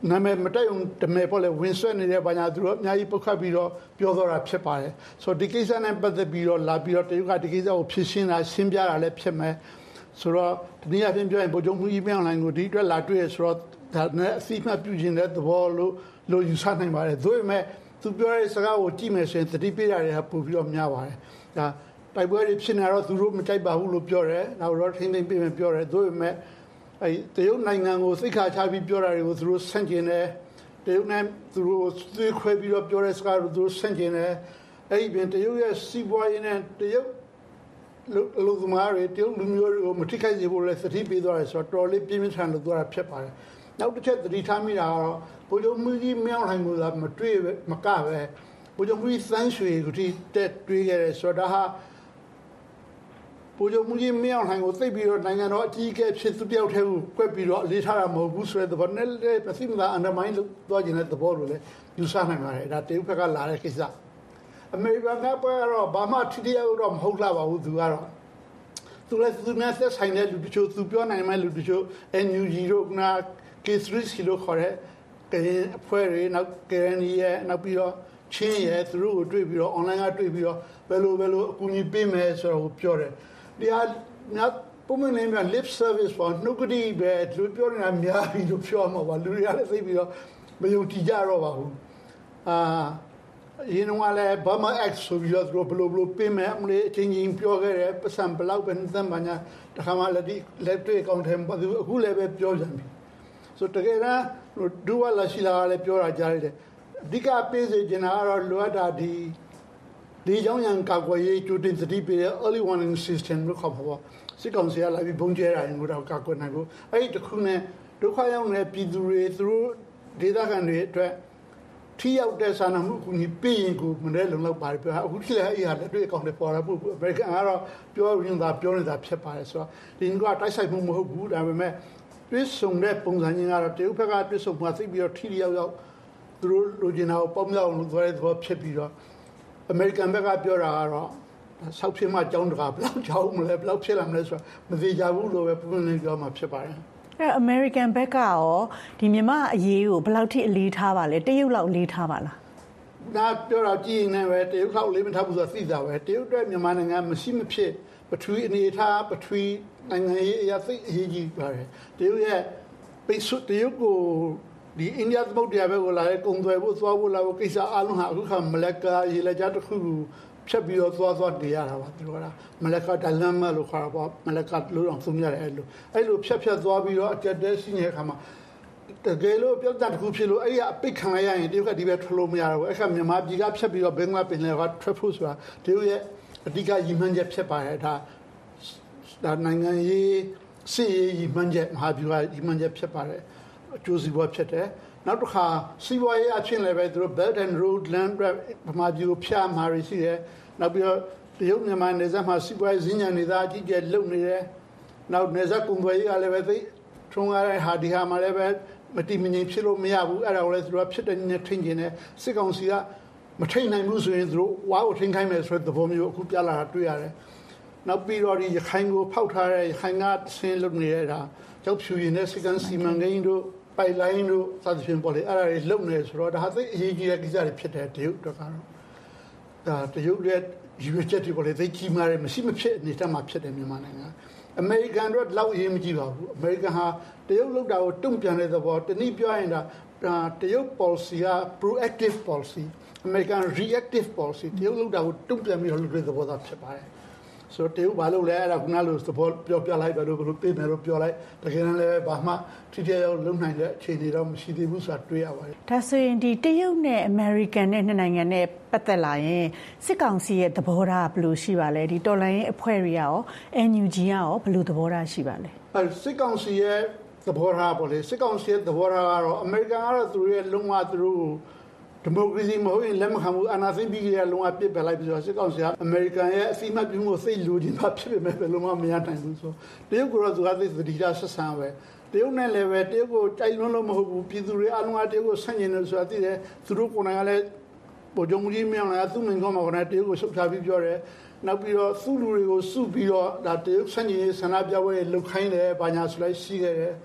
နာမည်မတက်ုံတမဲပေါ့လေဝင်ဆွဲနေတဲ့ဘာညာသူတို့အများကြီးပုတ်ခတ်ပြီးတော့ပြောတော့တာဖြစ်ပါတယ်ဆိုတော့ဒီကိစ္စနဲ့ပတ်သက်ပြီးတော့လာပြီးတော့တရုတ်ကဒီကိစ္စကိုဖြစ်ရှင်းတာရှင်းပြတာလည်းဖြစ်မယ်ဆိုတော့ဒီနေ့အပြင်ပြောရင်ဗိုလ်ချုပ်မှုကြီးမြောင်လိုင်းကိုဒီအတွက်လာတွေ့ရဆိုတော့ဒါနဲ့အစီအမံပြုခြင်းတဲ့သဘောလို့လို့ယူဆနိုင်ပါတယ်ဒါပေမဲ့သူပြောတဲ့စကားကိုကြည့်မယ်ဆိုရင်သတိပေးတာတွေကပို့ပြီးတော့များပါတယ်ဒါတိုက်ပွဲတွေဖြစ်နေတော့သူတို့မကြိုက်ပါဘူးလို့ပြောတယ်နောက်တော့ထိမ့်သိမ့်ပေးမယ်ပြောတယ်ဒါပေမဲ့အဲတရုတ်နိုင်ငံကိုစိတ်ခါချပြီးပြောတာတွေကိုသူတို့ဆန့်ကျင်တယ်တရုတ်နဲ့သူတို့သွေးခွဲပြီးတော့ပြောတဲ့စကားကိုသူတို့ဆန့်ကျင်တယ်အဲ့ဒီပြင်တရုတ်ရဲ့စီးပွားရေးနဲ့တရုတ်လူသမားတွေတရုတ်လူမျိုးတွေကိုမထိခိုက်စေဖို့လည်းသတိပေးသွားတယ်ဆိုတော့တော်လေးပြင်းပြင်းထန်လို့သွားတာဖြစ်ပါတယ်နောက်တစ်ချက်သတိထားမိတာကတော့ဗိုလ်ချုပ်မှုကြီးမြောက်လှိုင်ကိုသာမတွေ့မကပဲဗိုလ်ချုပ်မှုကြီးသန်းရွှေကိုတိတက်တွေ့ခဲ့တယ်ဆိုတော့ဒါဟာဗိုလ်ချုပ်မှုကြီးမြောက်လှိုင်ကိုသိပြီးတော့နိုင်ငံတော်အကြီးအကဲဖြစ်သူတယောက်တည်းကိုကွက်ပြီးတော့အလေးထားတာမဟုတ်ဘူးဆိုတဲ့သဘောနဲ့လည်းပစိမသာအန်ဒမိုင်းလို့ပြောခြင်းတဲ့သဘောလိုလည်းယူဆနိုင်ပါတယ်ဒါတရုတ်ဘက်ကလာတဲ့ကိစ္စအမေရိကန်ကပွဲကတော့ဘာမှထိတိယတော့မဟုတ်လာပါဘူးသူကတော့သူလည်းသူနဲ့သက်ဆိုင်တဲ့လူတချို့သူပြောနိုင်မဲ့လူတချို့ N U G တို့က K three လို့ခေါ်တဲ့ကရင်အဖွဲ့တွေနောက် K N Y ရဲ့နောက်ပြီးတော့ချင်းရဲ့သူတို့ကိုတွေ့ပြီးတော့ online ကတွေ့ပြီးတော့ဘယ်လိုဘယ်လိုအကူအညီပေးမယ်ဆိုတော့ပြောတယ်ဒီဟာနောက်ပုံမှန်နေမှာ lip service ပေါ်နှုတ်ကတိပဲသူပြောနေတာများပြီးလို့ပြောမှာပါလူတွေကလည်းသိပြီးတော့မယုံကြည်ကြတော့ပါဘူးအာရင်းနှီးကလည်း Burma Act ဆိုပြီးတော့သူတို့ဘယ်လိုဘယ်လိုပေးမယ်အမလေးအချင်းချင်းပြောခဲ့တယ်ပတ်စံဘလောက်ပဲသမ်းပါညာတခါမှလက်ဒီလက်တွေ့အကောင့်ထဲမှာအခုလည်းပဲပြောကြပြီဆိုတကယ်တော့ဒူဝါလာရှိလာလည်းပြောတာကြားရတယ်အဓိကပေးစေချင်တာကတော့လိုအပ်တာဒီဒီကြောင့်ရန်ကောက်ွယ်ရေးကျူတင်သတိပေးတဲ့ early warning system လို့ခေါ်ပါစစ်ကောင်စီကလာပြီးဘုံကျဲတာရင်ကိုတော့ကောက်ွယ်နိုင်ဖို့အဲ့ဒီတစ်ခုနဲ့ဒုက္ခရောက်နေတဲ့ပြည်သူတွေသူတို့ဒေသခံတွေအတွက်ထိရောက်တဲ့စာနာမှုကူညီပေးရင်ကိုမနဲ့လုံလောက်ပါတယ်ပြောအခုထိလည်းအဲ့ဟာလက်တွေ့အကောင့်တွေပေါ်လာဖို့အမေရိကန်ကတော့ပြောရင်သာပြောနေတာဖြစ်ပါတယ်ဆိုတော့ဒီကတိုက်ဆိုင်မှုမဟုတ်ဘူးဒါပေမဲ့တွစ်ဆုံတဲ့ပုံစံချင်းကတော့တရုတ်ဘက်ကတွစ်ဆုံမှာသိပြီးတော့ထိရောက်ရောက်သူတို့လိုချင်တာကိုပေါင်းမြောက်လို့သွားတဲ့သဘောဖြစ်ပြီးတော့အမေရိကန်ဘက်ကပြောတာကတော့ဆောက်ဖြစ်မှကြောင်းတကာဘယ်လောက်ကြောင်းမလဲဘယ်လောက်ဖြစ်လာမလဲဆိုတော့မသေးကြဘူးလို့ပဲပုံမှန်ပြောမှဖြစ်ပါတယ်အဲအမေရိကန်ဘက်ကရောဒီမြန်မာအရေးကိုဘယ်လောက်ထိအလေးထားပါလဲတရုတ်လောက်အလေးထားပါလားဒါပြောတာကြည့်နေပဲတရုတ်လောက်လေးမထားဘူးဆိုတော့သိတာပဲတရုတ်အတွက်မြန်မာနိုင်ငံမရှိမဖြစ်ပထဝီအနေထားပထဝီနိုင်ငံရေးအရာသိအရေးကြီးပါတယ်တရုတ်ရဲ့ပိတ်ဆို့တရုတ်ကိုဒီအိန္ဒိယသမုဒ္ဒရာဘက်ကိုလာတဲ့ကုံသွယ်ဖို့သွားဖို့လာဖို့ကိစ္စအလုံးဟာအခုခါမလက်ကာရေလက်ကြားတစ်ခုခုဖြတ်ပြီးတော့သွားသွားနေရတာပါသူတို့ကမလက်ကာဒလမ်မလို့ခေါ်တာပေါ့မလက်ကာလို့အောင်သုံးရတယ်အဲ့လိုအဲ့လိုဖြတ်ဖြတ်သွားပြီးတော့အကျက်တဲရှိနေတဲ့အခါမှာတကယ်လို့ပြောတတ်တစ်ခုဖြစ်လို့အဲ့ဒီအပိတ်ခံရရင်တရုတ်ကဒီဘက်ထွက်လို့မရတော့ဘူးအဲ့ခါမြန်မာပြည်ကဖြတ်ပြီးတော့ဘင်္ဂလားပင်လယ်ကထွက်ဖို့ဆိုတာတရုတ်ရဲ့အဓိကရည်မှန်းချက်ဖြစ်ပါတယ်ဒါဒါနိုင်ငံရေးစစ်ရေးရည်မှန်းချက်မဟာဗျူဟာရည်မှန်းချက်ဖြစ်ပါတယ်အကျိုးစီးပွားဖြစ်တယ်နောက်တစ်ခါစီးပွားရေးအချင်းလည်းပဲသူတို့ Belt and Road Land ဗမာပြည်ကိုဖြားမှာရရှိတယ်နောက်ပြီးတော့တရုတ်မြန်မာနယ်စပ်မှာစီးပွားရေးဈဉ္ညာနေတာအကြီးကျယ်လုပ်နေတယ်နောက်နယ်စပ်ကုန်သွယ်ရေးကလည်းပဲသိထုံးကားတဲ့ဟာဒီဟာမှာလည်းပဲမတိမငြိမ်ဖြစ်လို့မရဘူးအဲ့ဒါကိုလည်းသူတို့ဖြစ်တဲ့နည်းထိန်းကျင်တယ်စစ်ကောင်စီကမထိန်းနိုင်ဘူးဆိုရင်သူတို့ဝါကိုထိန်းခိုင်းမယ်ဆိုတဲ့သဘောမျိုးအခုပြလာတာတွေ့ရတယ်နောက်ပြီးတော့ဒီရခိုင်ကိုဖောက်ထားတဲ့ရခိုင်ကဆင်းလုပ်နေတဲ့ဒါကြောက်ဖြူရင်တဲ့စကန်စီမံကိန်းတို့ပိုင်လိုင်းတို့စသဖြင့်ပေါ်လေအဲ့ဒါတွေလုံနေဆိုတော့ဒါဟာသိအရေးကြီးတဲ့ကိစ္စတွေဖြစ်တယ်တရုတ်တို့ကတော့ဒါတရုတ်ရဲ့ယူချက်တွေပေါ်လေသိကြီးမားတယ်မရှိမဖြစ်နေတာမှဖြစ်တယ်မြန်မာနိုင်ငံအမေရိကန်တို့လောက်အရေးမကြီးပါဘူးအမေရိကန်ဟာတရုတ်လောက်တာကိုတုံ့ပြန်တဲ့သဘောတနည်းပြောရင်ဒါတရုတ် policy က proactive policy American reactive policy တရုတ်လောက်တာကိုတုံ့ပြန်ပြီးတော့လုပ်တဲ့သဘောသာဖြစ်ပါတယ်ဆိုတော့တရုတ်ဘာလို့လဲအဲ့ဒါကနားလို့သဘောပြောပြလိုက်ပဲလို့ဘယ်လိုပြေးမယ်လို့ပြောလိုက်တကယ်တမ်းလည်းဘာမှထိထိရောက်လုံနိုင်တဲ့အခြေအနေတော့မရှိသေးဘူးဆိုတာတွေ့ရပါတယ်ဒါဆိုရင်ဒီတရုတ်နဲ့အမေရိကန်နဲ့နှစ်နိုင်ငံနဲ့ပတ်သက်လာရင်စစ်ကောင်စီရဲ့သဘောထားဘယ်လိုရှိပါလဲဒီတော်လိုင်းရဲ့အဖွဲ့တွေရော N U G ရောဘယ်လိုသဘောထားရှိပါလဲအဲစစ်ကောင်စီရဲ့သဘောထားပေါ့လေစစ်ကောင်စီရဲ့သဘောထားကတော့အမေရိကန်ကတော့သူတို့ရဲ့လုံဝသူတို့ဒီမိုကရေစီမဟုတ်ရင်လက်မခံဘူးအာဏာသိမ်းပြီးကြတဲ့လုံဝပြစ်ပယ်လိုက်ပြီးတော့စစ်ကောင်စီကအမေရိကန်ရဲ့အစီအမံပြုမှုကိုသိလို့ခြင်းပါဖြစ်ပေမဲ့ဘယ်လိုမှမရနိုင်ဘူးဆိုတရုတ်ကတော့သူကသိသတိထားဆက်ဆံပဲတရုတ်နဲ့လည်းပဲတရုတ်ကိုကြိုက်လွန်းလို့မဟုတ်ဘူးပြည်သူတွေအလုံးအတရုတ်ကိုဆန့်ကျင်လို့ဆိုတာသိတယ်သူတို့ကိုယ်တိုင်ကလည်းဗိုလ်ချုပ်ကြီးမြောင်လာသူ့မိန်ကောင်းမှာကလည်းတရုတ်ကိုရှုပ်ချပြီးပြောတယ်နောက်ပြီးတော့သူ့လူတွေကိုစုပြီးတော့ဒါတရုတ်ဆန့်ကျင်ရေးဆန္ဒပြပွဲတွေလုပ်ခိုင်းတယ်ဘာညာဆိုလိုက်ရှိခဲ့တယ်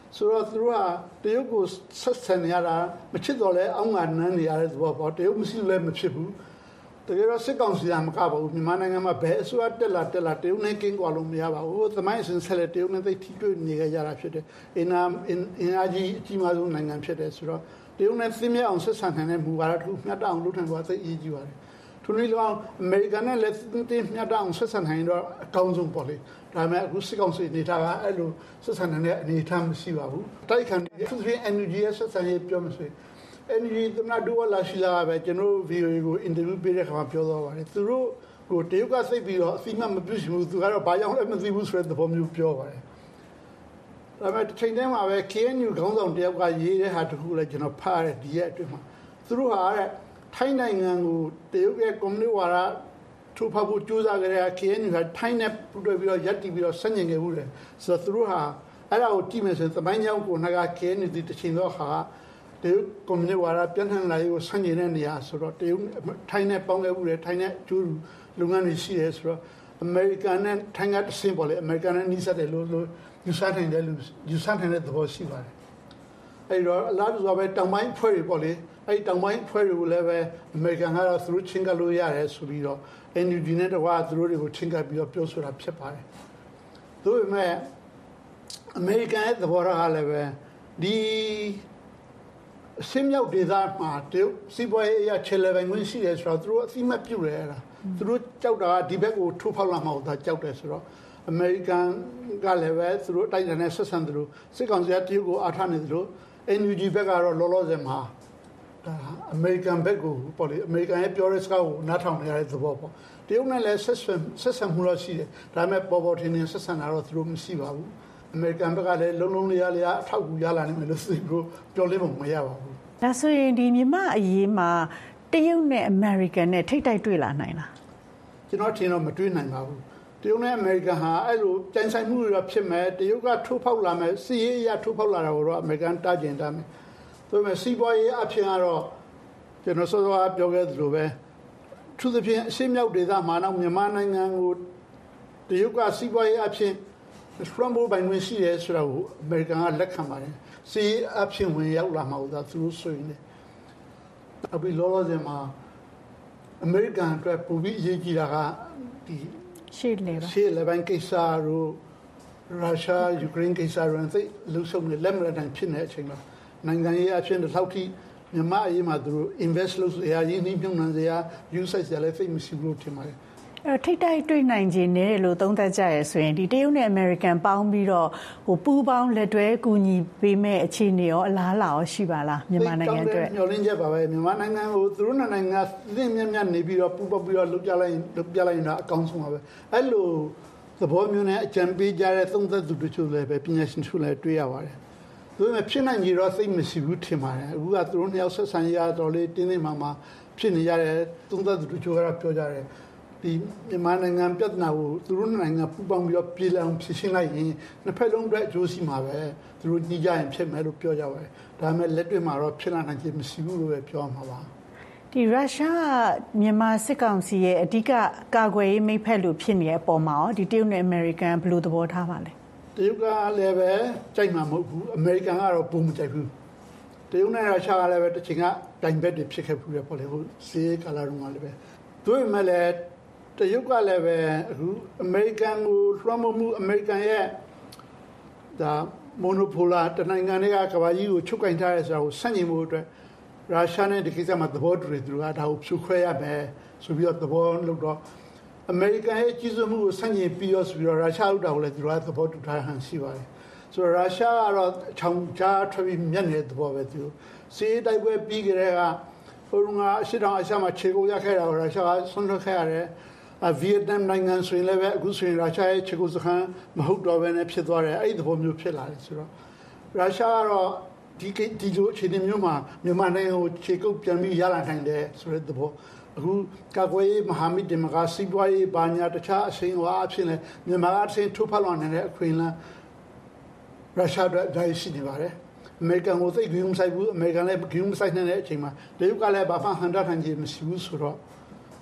ဆိုတော့သူတို့ကတရုတ်ကိုဆက်ဆံနေရတာမချစ်တော့လဲအောင်းငါနန်းနေရတဲ့သဘောပေါ့တရုတ်မရှိလည်းမဖြစ်ဘူးတကယ်တော့စစ်ကောင်စီကမကပါဘူးမြန်မာနိုင်ငံမှာဘယ်အစိုးရတက်လာတက်လာတရုတ်နဲ့ကင်းကွာလို့မရပါဘူးသမိုင်းအစဉ်ဆက်လက်တရုတ်နဲ့သိထိတွေ့နေကြတာဖြစ်တယ်အင်နာအင်အားကြီးအကြီးမားဆုံးနိုင်ငံဖြစ်တယ်ဆိုတော့တရုတ်နဲ့သင်းမြအောင်ဆက်ဆံနိုင်တဲ့မူဝါဒတစ်ခုမျှတအောင်လုပ်နိုင်ဖို့သိအရေးကြီးပါတယ်ထို့နည်း၎င်းအမေရိကန်နဲ့လက်တင်းမျှတအောင်ဆက်ဆံနိုင်တော့အကောင်းဆုံးပေါ့လေဒါပေမဲ့အခုစစ်ကောင်စီနေတာကအဲ့လိုဆက်ဆံနိုင်တဲ့အနေအထားမရှိပါဘူးတိုက်ခံဒီ အန် ယူ ဂျီ ဆက်ဆံရေးပြောမစ အန် ယူ ဂျီ သမ္မတဒူဝါလာရှိလာပဲကျွန်တော် ဗီ အို အေ ကိုအင်တာဗျူးပေးတဲ့ခါမှာပြောသွားပါတယ်သူတို့ကိုတရုတ်ကစိတ်ပြီးတော့အစီအမံမပြုဘူးသူကတော့ဘာကြောင့်လဲမသိဘူးဆိုတဲ့သဘောမျိုးပြောပါတယ်ဒါပေမဲ့တစ်ချိန်တည်းမှာပဲ ကေ အန် ယူ ခေါင်းဆောင်တယောက်ကရေးတဲ့ဟာတခုလည်းကျွန်တော်ဖတ်ရတဲ့ဒီရက်အတွင်းမှာသူတို့ဟာတဲ့ထိုင်းနိုင်ငံကိုတရုတ်ရဲ့ကွန်မြူနတီဝါဒထိုးဖောက်ဖို့ကြိုးစားကြတဲ့ ကေ အန် ယူ ကထိုင်းနဲ့ပူးတွဲပြီးတော့ရပ်တည်ပြီးတော့ဆန့်ကျင်ခဲ့ဘူးလေဆိုတော့သူတို့ဟာအဲ့ဒါကိုကြည့်မယ်ဆိုရင်သမိုင်းကြောင်းကိုငါက ကေ အန် ယူ ဒီတစ်ချိန်တော့ဟာတရုတ်ကွန်မြူနတီဝါဒပြန်ထန်လာရေးကိုဆန့်ကျင်တဲ့နေရာဆိုတော့တရုတ်ထိုင်းနဲ့ပေါင်းခဲ့ဘူးလေထိုင်းနဲ့ကျိုးလုပ်ငန်းတွေရှိတယ်ဆိုတော့အမေရိကန်နဲ့ထိုင်းကတဆင့်ပေါ်လေအမေရိကန်နဲ့နှိစက်တယ်လို့လို့ယူဆနိုင်တယ်လို့ယူဆနိုင်တဲ့သဘောရှိပါတယ်အဲ့တော့အလားတူဆိုပဲတောင်ပိုင်းဖွဲ့တွေပေါ့လေအဲ့တောင်ပိုင်းဖွဲ့တွေကိုလည်းပဲအမေရိကန်ကတော့သူတို့ချင်းကပ်လို့ရတယ်ဆိုပြီးတော့ အန် ယူ ဂျီ နဲ့တကွာသူတို့တွေကိုချင်းကပ်ပြီးတော့ပြောဆိုတာဖြစ်ပါတယ်ဒါပေမဲ့အမေရိကန်ရဲ့သဘောထားကလည်းပဲဒီအစင်းမြောက်ဒေသမှာတရုတ်စီးပွားရေးအရခြေလှယ်ပိုင်ခွင့်ရှိတယ်ဆိုတော့သူတို့အသိမှတ်ပြုတယ်အဲ့ဒါသူတို့ကြောက်တာကဒီဘက်ကိုထိုးဖောက်လာမှသာကြောက်တယ်ဆိုတော့အမေရိကန်ကလည်းပဲသူတို့တိုက်တယ်နဲ့ဆက်ဆံတယ်လို့စစ်ကောင်စီကတရုတ်ကိုအားထားနေတယ်လို့ အန် ယူ ဂျီ ဘက်ကတော့လောလောဆယ်မှာဒါအမေရိကန်ဘက်ကိုပေါ့လေအမေရိကန်ရဲ့ပြောတဲ့စကားကိုနားထောင်နေရတဲ့သဘောပေါ့တရုတ်နဲ့လည်းဆက်ဆံဆက်ဆံမှုတော့ရှိတယ်ဒါပေမဲ့ပေါ်ပေါ်ထင်ထင်ဆက်ဆံတာတော့သူတို့မရှိပါဘူးအမေရိကန်ဘက်ကလည်းလုံးလုံးလေးရလေးအထောက်အကူရလာနိုင်မယ်လို့သူတို့ပြောလို့မရပါဘူးဒါဆိုရင်ဒီမြန်မာအရေးမှာတရုတ်နဲ့အမေရိကန်နဲ့ထိတ်တိုက်တွေ့လာနိုင်လားကျွန်တော်ထင်တော့မတွေ့နိုင်ပါဘူးတရုတ်နဲ့အမေရိကန်ဟာအဲ့လိုကြိုင်ဆိုင်မှုတွေတော့ဖြစ်မယ်တရုတ်ကထိုးဖောက်လာမယ်စီးရေးအရထိုးဖောက်လာတာကိုတော့အမေရိကန်တားကျင်တာမယ်ဒါပေမဲ့စီးပွားရေးအဖြစ်ကတော့ကျွန်တော်စောစောပြောခဲ့သလိုပဲသူသဖြင့်အရှေ့မြောက်ဒေသမှာတော့မြန်မာနိုင်ငံကိုတရုတ်ကစီးပွားရေးအဖြစ်ဖရမ်ဘိုဘိုင်ဝင်ရှိရဲဆိုတာကိုအမေရိကန်ကလက်ခံပါတယ်စီးအဖြစ်ဝင်ရောက်လာမှာသာသူတို့ဆိုရင်လည်းအပြီးလောလောဆယ်မှာအမေရိကန်အတွက်ပူပြီးအရေးကြီးတာကဒီရှေ့လေပါရှေ့လေပိုင်းကိစ္စတို့ရုရှားယူကရိန်းကိစ္စတွေသိလှုပ်ဆောင်နေလက်မရတိုင်းဖြစ်နေတဲ့အချိန်မှာနိုင်ငံရေးအဖြစ်တစ်ထောက်ထိမြန်မာအရေးမှာသူတို့ invest လုပ်စရာရင်းနှီးမြှုပ်နှံစရာ use စရာလည်းသိမရှိဘူးလို့ထင်ပါတယ်အဲ့ထိတ်တိုက်တွေ့နိုင်ခြင်းနဲ့လို့သုံးသပ်ကြရဲဆိုရင်ဒီတရုတ်နဲ့အမေရိကန်ပေါင်းပြီးတော့ဟိုပူးပေါင်းလက်တွဲကူညီပေးမဲ့အခြေအနေရောအလားအလာရောရှိပါလားမြန်မာနိုင်ငံအတွက်ညှော်လင်းချက်ပါပဲမြန်မာနိုင်ငံကိုသူတို့နိုင်ငံသင့်မြတ်မြတ်နေပြီးတော့ပူးပေါင်းပြီးတော့လုပ်ကြလိုက်လုပ်ပြလိုက်ရင်တော့အကောင်းဆုံးပါပဲအဲ့လိုသဘောမျိုးနဲ့အကြံပေးကြတဲ့သုံးသပ်သူတို့ချို့လည်းပဲပညာရှင်တို့လည်းတွေ့ရပါတယ်ဒါပေမဲ့ဖြစ်နိုင်ကြတော့သိမရှိဘူးထင်ပါတယ်အခုကသူတို့နှစ်ယောက်ဆက်ဆံရတော့လေတင်းတင်းမာမာဖြစ်နေရတဲ့သုံးသပ်သူတို့ချို့ကတော့ပြောကြတယ်ဒီမြန်မာနိုင်ငံပြဿနာကိုသူတို့နိုင်ငံပူးပေါင်းပြီးတော့ပြည်လည်အောင်ဖြေရှင်းလိုက်ရင်နှစ်ဖက်လုံးအတွက်အကျိုးရှိမှာပဲသူတို့ညှိကြရင်ဖြစ်မယ်လို့ပြောကြပါတယ်ဒါပေမဲ့လက်တွေ့မှာတော့ဖြစ်လာနိုင်ခြင်းမရှိဘူးလို့ပဲပြောမှာပါဒီရုရှားမြန်မာစစ်ကောင်စီရဲ့အဓိကကာကွယ်ရေးမိတ်ဖက်လို့ဖြစ်နေတဲ့အပေါ်မှာရောဒီတရုတ်နဲ့အမေရိကန်ဘယ်လိုသဘောထားပါလဲတရုတ်ကလည်းပဲကြိုက်မှာမဟုတ်ဘူးအမေရိကန်ကတော့ပုံမကြိုက်ဘူးတရုတ်နဲ့ရုရှားကလည်းပဲတစ်ချိန်ကတိုင်ဘက်တွေဖြစ်ခဲ့ဘူးလေပေါ့လေဟိုစီးကာလာတုန်းကလည်းပဲတို့မှလည်းတရုတ်ကလည်းပဲအခုအမေရိကန်ကိုလွှမ်းမိုးမှုအမေရိကန်ရဲ့ဒါမိုနိုပိုလာတနိုင်ငံတွေကကမ္ဘာကြီးကိုချုပ်ကင်ထားရဲဆိုတာကိုဆန့်ကျင်မှုအတွက်ရုရှားနဲ့ဒီကိစ္စမှာသဘောတူတယ်သူကဒါကိုဖြိုခွဲရမယ်ဆိုပြီးတော့သဘောလုပ်တော့အမေရိကန်ရဲ့ကြီးစိုးမှုကိုဆန့်ကျင်ပြီးတော့ဆိုပြီးတော့ရုရှားဥတာကိုလည်းသူကသဘောတူထားဟန်ရှိပါတယ်ဆိုတော့ရုရှားကတော့ချောင်ကြားထွက်ပြီးမျက်နေတဲ့သဘောပဲသူစီးတိုက်ပွဲပြီးကြတဲ့ကဟိုကအရှိတောင်အရှာမှာခြေကုပ်ရခဲ့တာကိုရုရှားကဆွန့်လွတ်ခဲ့ရတယ်အဗီယက်နမ်နိုင်ငံဆိုရင်လည်းအခုဆိုရင်ရုရှားရဲ့ခြေကုပ်စခန်းမဟုတ်တော့ဘဲနဲ့ဖြစ်သွားတယ်အဲ့ဒီသဘောမျိုးဖြစ်လာတယ်ဆိုတော့ရုရှားကတော့ဒီဒီလိုအခြေအနေမျိုးမှာမြန်မာနိုင်ငံကိုခြေကုပ်ပြန်ပြီးရလာနိုင်တယ်ဆိုတဲ့သဘောအခုကာကွယ်ရေးမဟာမိတ်ဒီမကစီးပွားရေးဘာညာတခြားအစိမ်းအဝါအဖြစ်လဲမြန်မာအစိမ်းထိုးဖောက်လာနေတဲ့အခွင့်အလမ်းရုရှားတို့ဒါရှိနေပါတယ်အမေရိကန်ကိုသိဂရုမစိုက်ဘူးအမေရိကန်လည်းဂရုမစိုက်နိုင်တဲ့အချိန်မှာတရုတ်ကလည်းဘာမှဟန်တာထိုင်ခြင်းမရှိဘူးဆိုတော့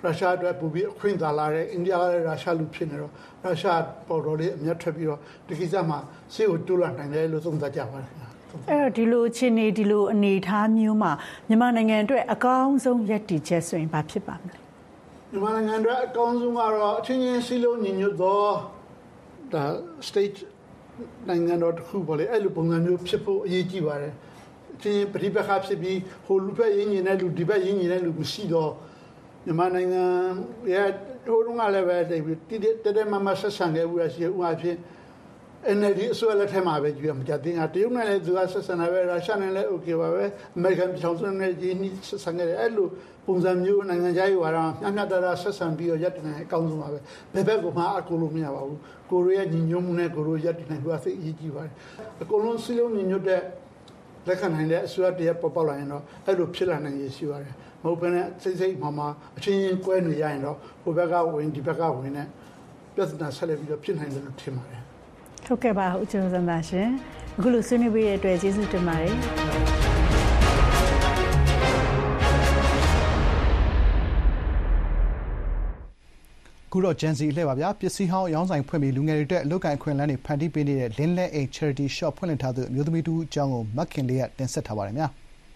ရုရှားအတွက်ပိုပြီးအခွင့်သာလာတယ်အိန္ဒိယကလည်းရုရှားလူဖြစ်နေတော့ရုရှားပေါ်တော်လေးအမျက်ထွက်ပြီးတော့ဒီကိစ္စမှာဆေးကိုတိုးလာနိုင်တယ်လို့သုံးသပ်ကြပါတယ်အဲ့တော့ဒီလိုအခြေအနေဒီလိုအနေအထားမျိုးမှာမြန်မာနိုင်ငံအတွက်အကောင်းဆုံးရည်တည်ချက်ဆိုရင်ဘာဖြစ်ပါမလဲမြန်မာနိုင်ငံအတွက်အကောင်းဆုံးကတော့အချင်းချင်းစည်းလုံးညီညွတ်သောဒါ state နိုင်ငံတော်တစ်ခုပေါ့လေအဲ့လိုပုံစံမျိုးဖြစ်ဖို့အရေးကြီးပါတယ်အချင်းပြိပခါဖြစ်ပြီးဟိုလူပဲရင်းညီတဲ့လူဒီဘက်ရင်းညီတဲ့လူမရှိတော့မြန်မာနိုင်ငံရဲ့ဟိုတုန်းကလည်းပဲတိတ်တဲတဲမမဆက်ဆံခဲ့ဘူးရရှိဥအဖြစ် N L D အစိုးရလက်ထက်မှာပဲကြည့်ရမှာတင်ကတရုတ်နဲ့လည်းသူကဆက်ဆံတယ်ရုရှားနဲ့လည်း okay ပါပဲအမေရိကန်ပြည်ထောင်စုနဲ့ဒီနေ့ဆက်ဆံခဲ့တယ်အဲ့လိုပုံစံမျိုးနိုင်ငံခြားရေးဝါဒမျှမျှတတဆက်ဆံပြီးတော့ရပ်တည်နိုင်အကောင်းဆုံးပါပဲဘယ်ဘက်ကိုမှအကူလို့မရပါဘူးကိုရီးယားညီညွတ်မှုနဲ့ကိုရီးယားရပ်တည်နိုင်ဖို့အသိအရေးကြီးပါတယ်အကုန်လုံးစည်းလုံးညီညွတ်တဲ့လက်ခံနိုင်တဲ့အစိုးရတည်းပေါ်ပေါက်လာရင်တော့အဲ့လိုဖြစ်လာနိုင်ရရှိပါတယ်မဟုတ်ဘဲနဲ့စိတ်စိတ်မှမှအချင်းချင်းကွဲနေရရင်တော့ဟိုဘက်ကဝင်ဒီဘက်ကဝင်နဲ့ပြဿနာဆက်လက်ပြီးတော့ဖြစ်နိုင်တယ်လို့ထင်ပါတယ်ဟုတ်ကဲ့ပါဦးကျော်စံသာရှင်အခုလိုဆွေးနွေးပေးတဲ့အတွက်ကျေးဇူးတင်ပါတယ်ခုတော့ Gen Z အလှည့်ပါဗျာပစ္စည်းဟောင်းရောင်းဆိုင်ဖွင့်ပြီးလူငယ်တွေအတွက်အလုပ်ကိုင်အခွင့်အလမ်းတွေဖန်တီးပေးနေတဲ့ Lin Let In Charity Shop ဖွင့်လှစ်ထားသူအမျိုးသမီးတူအကြောင်းကိုမခင်လေးကတင်ဆက်ထားပါတယ်ဗျာ